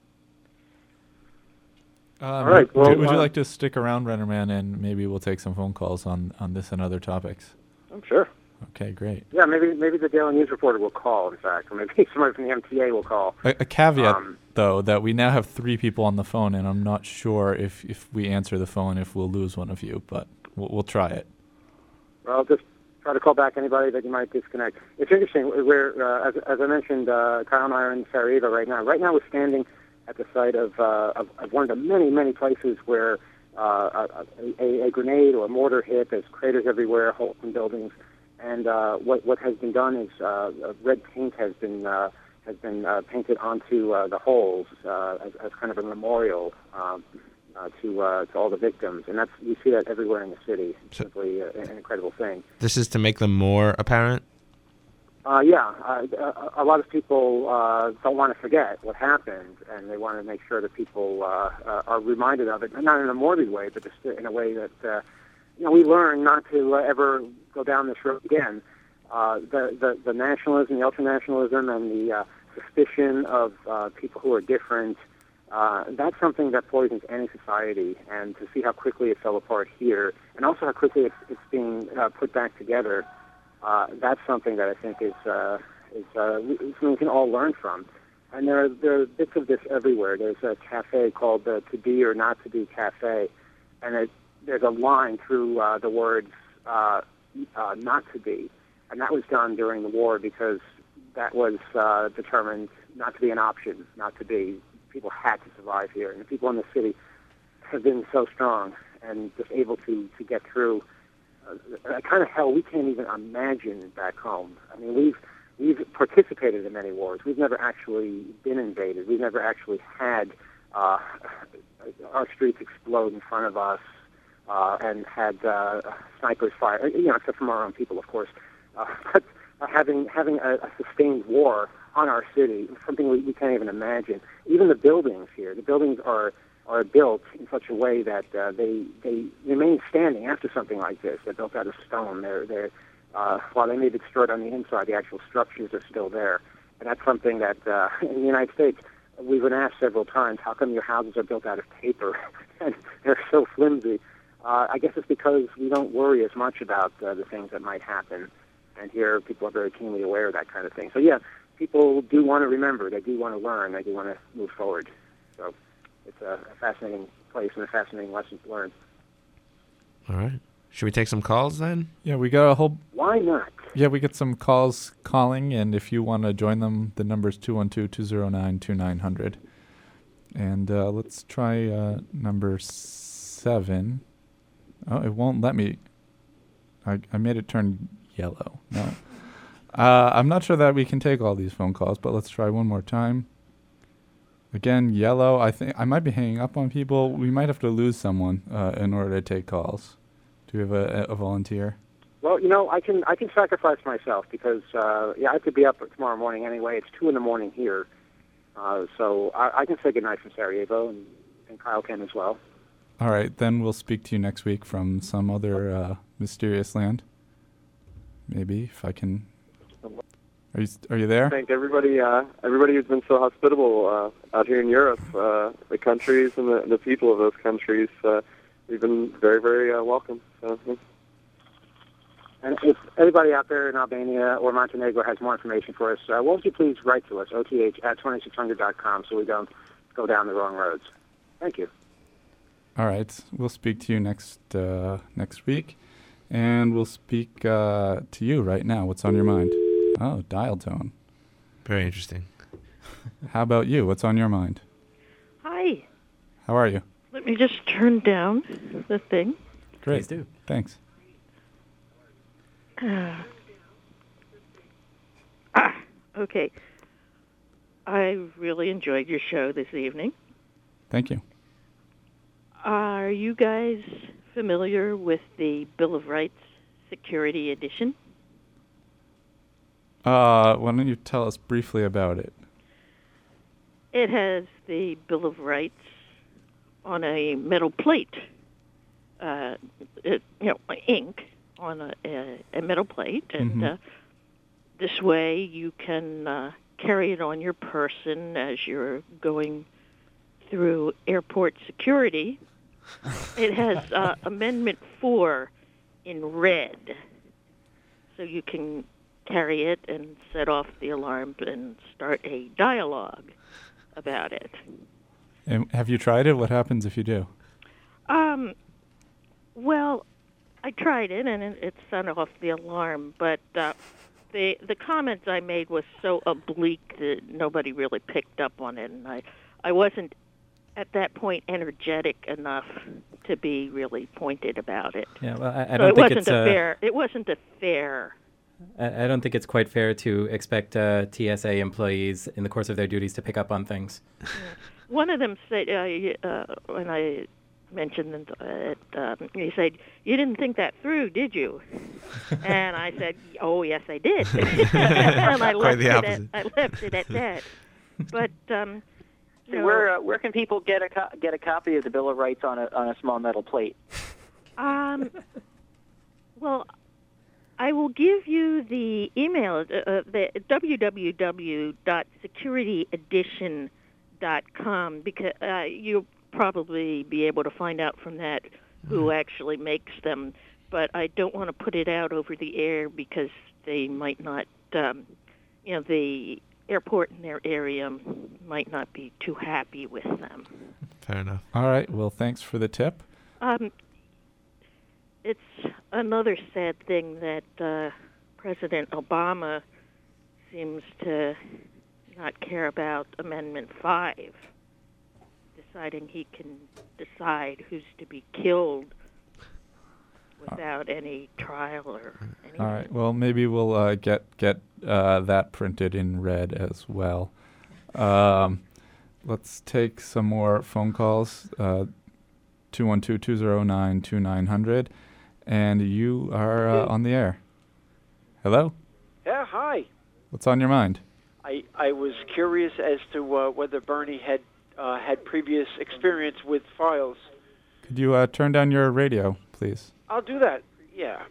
Um, All right, would- well, would you uh, like to stick around, Renderman, and maybe we'll take some phone calls on, on this and other topics? I'm sure. Okay, great. Yeah, maybe maybe the Daily News reporter will call, in fact, or maybe somebody from the M T A will call. A, a caveat, Um, though, that we now have three people on the phone, and I'm not sure if, if we answer the phone if we'll lose one of you, but we'll, we'll try it. Well, just try to call back anybody that you might disconnect. It's interesting. We're, uh, as, as I mentioned, uh, Kyle and I are in Sarajevo right now. Right now we're standing at the site of, uh, of, of one of the many, many places where uh, a, a, a grenade or a mortar hit. There's craters everywhere, holes in buildings. And uh, what, what has been done is uh, red paint has been uh, has been uh, painted onto uh, the holes uh, as, as kind of a memorial um, uh, to uh, to all the victims, and that's you see that everywhere in the city. It's So- simply uh, an incredible thing. This is to make them more apparent. Uh, yeah, uh, a, a lot of people uh, don't want to forget what happened, and they want to make sure that people uh, uh, are reminded of it, not in a morbid way, but just in a way that uh, you know we learn not to uh, ever go down this road again. Uh, the, the the nationalism, the ultranationalism, and the uh, suspicion of uh, people who are different. Uh, that's something that poisons any society, and to see how quickly it fell apart here, and also how quickly it's, it's being uh, put back together. Uh, that's something that I think is uh, is uh, something we can all learn from. And there are, there are bits of this everywhere. There's a cafe called the To Be or Not to Be Cafe, and it, there's a line through uh, the words uh, uh, not to be. And that was done during the war because that was uh, determined not to be an option, not to be. People had to survive here. And the people in the city have been so strong and just able to, to get through a kind of hell we can't even imagine back home. I mean, we've we've participated in many wars. We've never actually been invaded. We've never actually had uh, our streets explode in front of us uh, and had uh, snipers fire. You know, except from our own people, of course. Uh, but uh, having having a, a sustained war on our city, something we, we can't even imagine. Even the buildings here, the buildings are. are built in such a way that uh, they they remain standing after something like this. They're built out of stone. They're they're uh, while they may be destroyed on the inside, the actual structures are still there. And that's something that uh, in the United States we've been asked several times: how come your houses are built out of paper and they're so flimsy? Uh, I guess it's because we don't worry as much about uh, the things that might happen. And here, people are very keenly aware of that kind of thing. So yeah, people do want to remember. They do want to learn. They do want to move forward. So. It's a, a fascinating place and a fascinating lesson to learn. All right. Should we take some calls then? Yeah, we got a whole. Why not? Yeah, we get some calls calling, and if you want to join them, the number is two one two, two zero nine, two nine zero zero. And uh, let's try uh, number seven. Oh, it won't let me. I, I made it turn yellow. No. uh, I'm not sure that we can take all these phone calls, but let's try one more time. Again, yellow. I think I might be hanging up on people. We might have to lose someone uh, in order to take calls. Do we have a, a volunteer? Well, you know, I can I can sacrifice myself because uh, yeah, I have to be up tomorrow morning anyway. It's two in the morning here, uh, so I, I can say goodnight from Sarajevo, and, and Kyle can as well. All right, then we'll speak to you next week from some other uh, mysterious land. Maybe if I can. Are you are you there? Thank everybody, uh, everybody who's been so hospitable uh, out here in Europe, uh, the countries and the, the people of those countries. Uh, we've been very, very uh, welcome. So, yeah. And if anybody out there in Albania or Montenegro has more information for us, uh, won't you please write to us, O T H at twenty-six hundred dot com, so we don't go down the wrong roads. Thank you. All right, we'll speak to you next uh, next week, and we'll speak uh, to you right now. What's on your mind? Oh, dial tone. Very interesting. How about you? What's on your mind? Hi. How are you? Let me just turn down the thing. Great. Please do. Thanks. Uh, ah, okay. I really enjoyed your show this evening. Thank you. Are you guys familiar with the Bill of Rights Security Edition? Uh, why don't you tell us briefly about it? It has the Bill of Rights on a metal plate. Uh, it, you know, ink on a, a, a metal plate, and Mhm. uh, this way you can uh, carry it on your person as you're going through airport security. It has uh, Amendment four in red, so you can carry it and set off the alarm and start a dialogue about it. And have you tried it? What happens if you do? Um, well, I tried it and it, it set off the alarm, but uh, the the comments I made was so oblique that nobody really picked up on it, and I, I wasn't at that point energetic enough to be really pointed about it. Yeah, well, I, I so don't it think wasn't it's a uh, fair. It wasn't a fair I, I don't think it's quite fair to expect uh, T S A employees in the course of their duties to pick up on things. One of them said, uh, y- uh, when I mentioned it, um, he said, "You didn't think that through, did you?" And I said, "Oh, yes, I did." And I Quite left the it at, opposite. I left it at that. But um, So no, where uh, where can people get a co- get a copy of the Bill of Rights on a on a small metal plate? um, well, I will give you the email, uh, uh, the w w w dot security edition dot com, because uh, you'll probably be able to find out from that who actually makes them. But I don't want to put it out over the air because they might not, um, you know, the airport in their area might not be too happy with them. Fair enough. All right. Well, thanks for the tip. Um, it's another sad thing that uh, President Obama seems to not care about Amendment five, deciding he can decide who's to be killed without any trial or anything. All right. Well, maybe we'll uh, get get uh, that printed in red as well. Um, let's take some more phone calls. Uh, two one two, two zero nine, two nine zero zero. And you are uh, on the air. Hello? Yeah, hi. What's on your mind? I, I was curious as to uh, whether Bernie had uh, had previous experience with files. Could you uh, turn down your radio, please? I'll do that, yeah.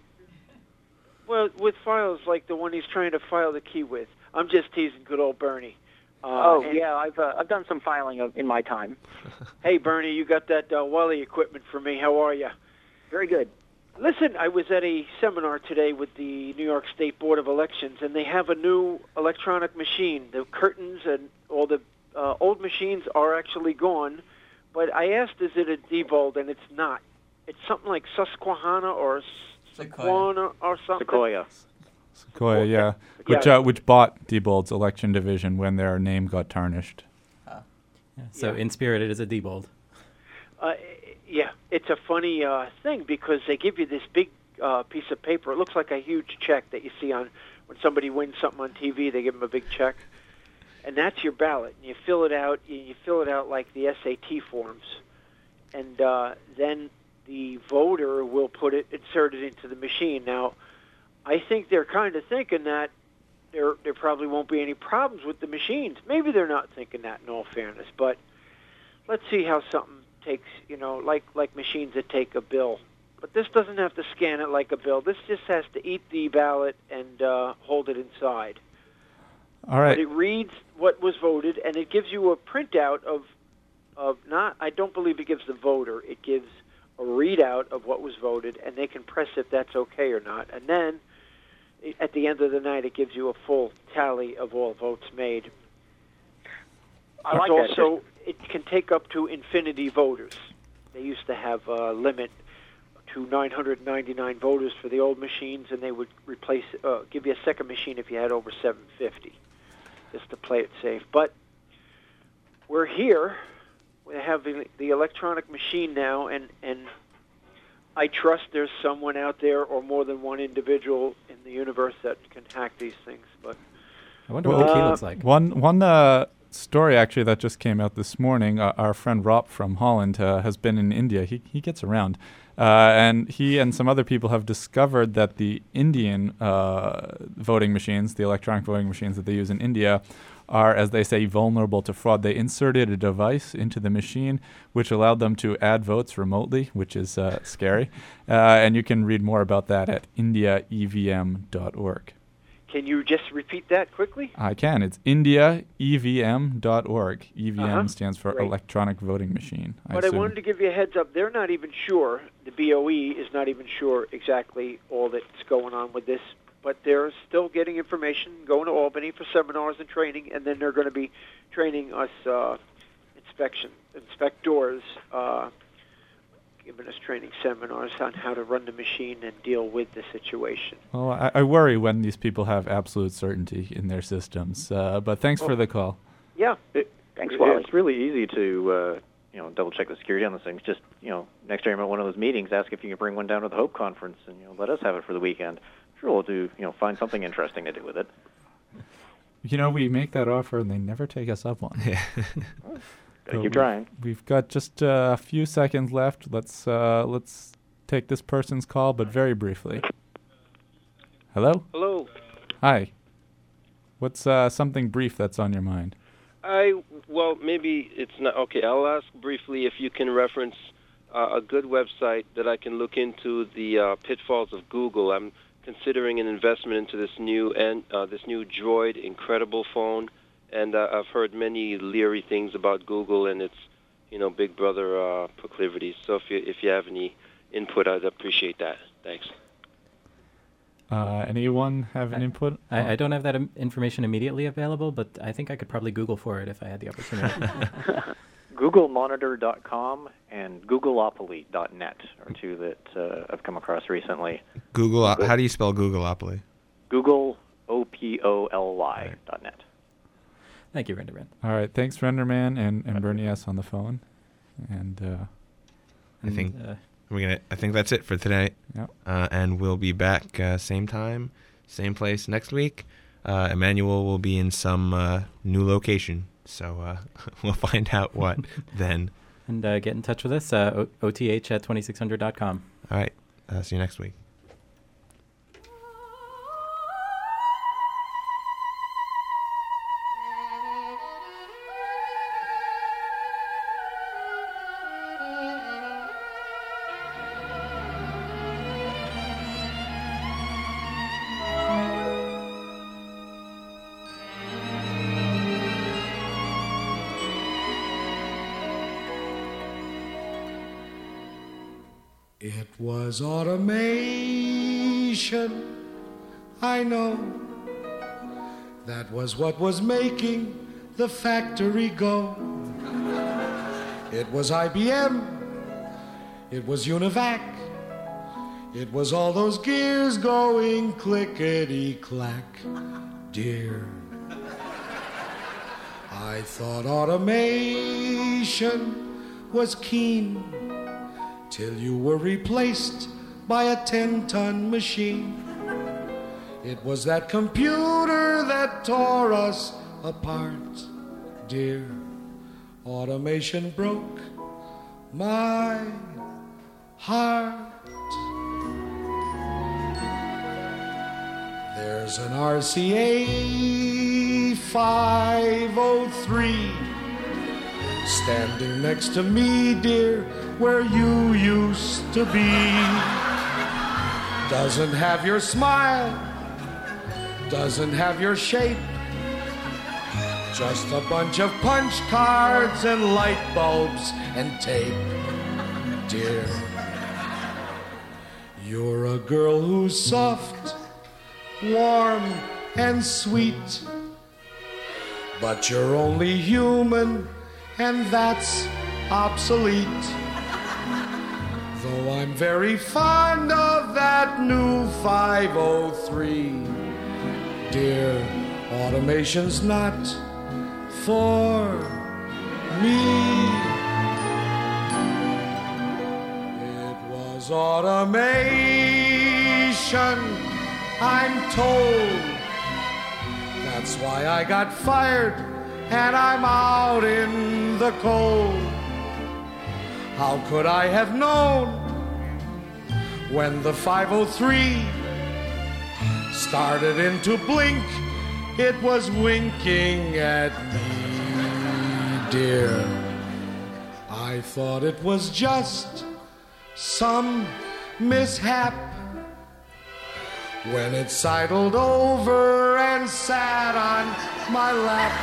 Well, with files like the one he's trying to file the key with. I'm just teasing good old Bernie. Uh, oh and- yeah, I've uh, I've done some filing of, in my time. Hey, Bernie, you got that uh, Wally equipment for me. How are you? Very good. Listen, I was at a seminar today with the New York State Board of Elections, and they have a new electronic machine. The curtains and all the uh, old machines are actually gone, but I asked, is it a Diebold, and it's not. It's something like Susquehanna or Sequana or something. Sequoia. Sequoia, yeah. Which Yeah. uh, which bought Diebold's election division when their name got tarnished. Yeah, so in spirit, it is a Diebold. Uh, yeah, it's a funny uh, thing because they give you this big uh, piece of paper. It looks like a huge check that you see on when somebody wins something on T V. They give them a big check, and that's your ballot. And you fill it out. You, you fill it out like the S A T forms, and uh, then the voter will put it, insert it into the machine. Now, I think they're kind of thinking that there there probably won't be any problems with the machines. Maybe they're not thinking that, in all fairness, but let's see how something takes, you know, like like machines that take a bill. But this doesn't have to scan it like a bill. This just has to eat the ballot and uh, hold it inside. All right. But it reads what was voted, and it gives you a printout of of not. I don't believe it gives the voter. It gives a readout of what was voted, and they can press if that's okay or not. And then i- at the end of the night, it gives you a full tally of all votes made. I like It's that also, it can take up to infinity voters. They used to have a limit to nine hundred ninety-nine voters for the old machines, and they would replace, uh, give you a second machine if you had over seven fifty, just to play it safe. But we're here. We have the, the electronic machine now, and, and I trust there's someone out there or more than one individual in the universe that can hack these things. But I wonder what the key Uh, looks like. One one uh, story actually that just came out this morning. Uh, our friend Rob from Holland uh, has been in India. He he gets around, uh, and he and some other people have discovered that the Indian uh, voting machines, the electronic voting machines that they use in India, are, as they say, vulnerable to fraud. They inserted a device into the machine which allowed them to add votes remotely, which is uh, scary. Uh, and you can read more about that at india e v m dot org. can you just repeat that quickly? I can. It's india e v m dot org. E V M Uh-huh. stands for Great. Electronic Voting Machine. I But I assume. wanted to give you a heads up. They're not even sure. The B O E is not even sure exactly all that's going on with this. But they're still getting information, going to Albany for seminars and training, and then they're going to be training us uh, inspection inspectors, uh, giving us training seminars on how to run the machine and deal with the situation. Well, I, I worry when these people have absolute certainty in their systems. Uh, but thanks for Well, the call. Yeah. It, Thanks, it- Wally. It's really easy to, uh, you know, double check the security on those things. Just, you know, next time you're at one of those meetings, ask if you can bring one down to the Hope Conference, and you know, let us have it for the weekend. sure we'll do, you know, find something interesting to do with it. You know, we make that offer and they never take us up on it. Yeah. Gotta So keep trying. We've got just uh, a few seconds left. Let's uh, let's take this person's call, but very briefly. Hello? Hello. Hi. What's uh, something brief that's on your mind? I well, maybe it's not okay. I'll ask briefly if you can reference uh, a good website that I can look into the uh, pitfalls of Google. I'm considering an investment into this new and uh, this new Droid Incredible phone, and uh, I've heard many leery things about Google and its, you know, Big Brother uh, proclivities. So if you if you have any input, I'd appreciate that. Thanks. Uh, anyone have an input? I, I don't have that im- information immediately available, but I think I could probably Google for it if I had the opportunity. Google Monitor dot com and Googleopoly dot net are two that uh, I've come across recently. Google. How do you spell Googleopoly? Google O P O L Y dot net. Thank you, Renderman. All right. Thanks, Renderman and, and Bernie S. on the phone. And uh, I think uh, we're gonna. I think that's it for today. Yep. Uh, and we'll be back uh, same time, same place next week. Uh, Emmanuel will be in some uh, new location, so uh, we'll find out what then. And uh, get in touch with us, uh, o- oth at twenty-six hundred dot com. All right. Uh, see you next week. It was automation, I know. That was what was making the factory go. It was I B M, it was Univac, it was all those gears going clickety-clack, dear. I thought automation was keen, till you were replaced by a ten-ton machine. It was that computer that tore us apart, dear. Automation broke my heart. There's an R C A five oh three standing next to me, dear, where you used to be. Doesn't have your smile, doesn't have your shape, just a bunch of punch cards and light bulbs and tape, dear. You're a girl who's soft, warm, and sweet, but you're only human, and that's obsolete. Though I'm very fond of that new five oh three, dear, automation's not for me. It was automation, I'm told. That's why I got fired and I'm out in the cold. How could I have known when the five oh three started in to blink? It was winking at me, dear. I thought it was just some mishap when it sidled over and sat on my lap.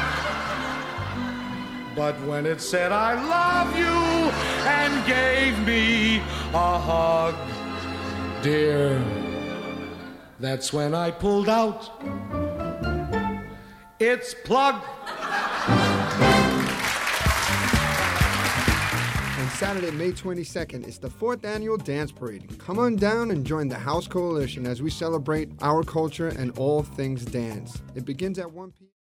But when it said I love you and gave me a hug, dear, that's when I pulled out its plug. On Saturday, May twenty-second, is the fourth annual Dance Parade. Come on down and join the House Coalition as we celebrate our culture and all things dance. It begins at one p.m.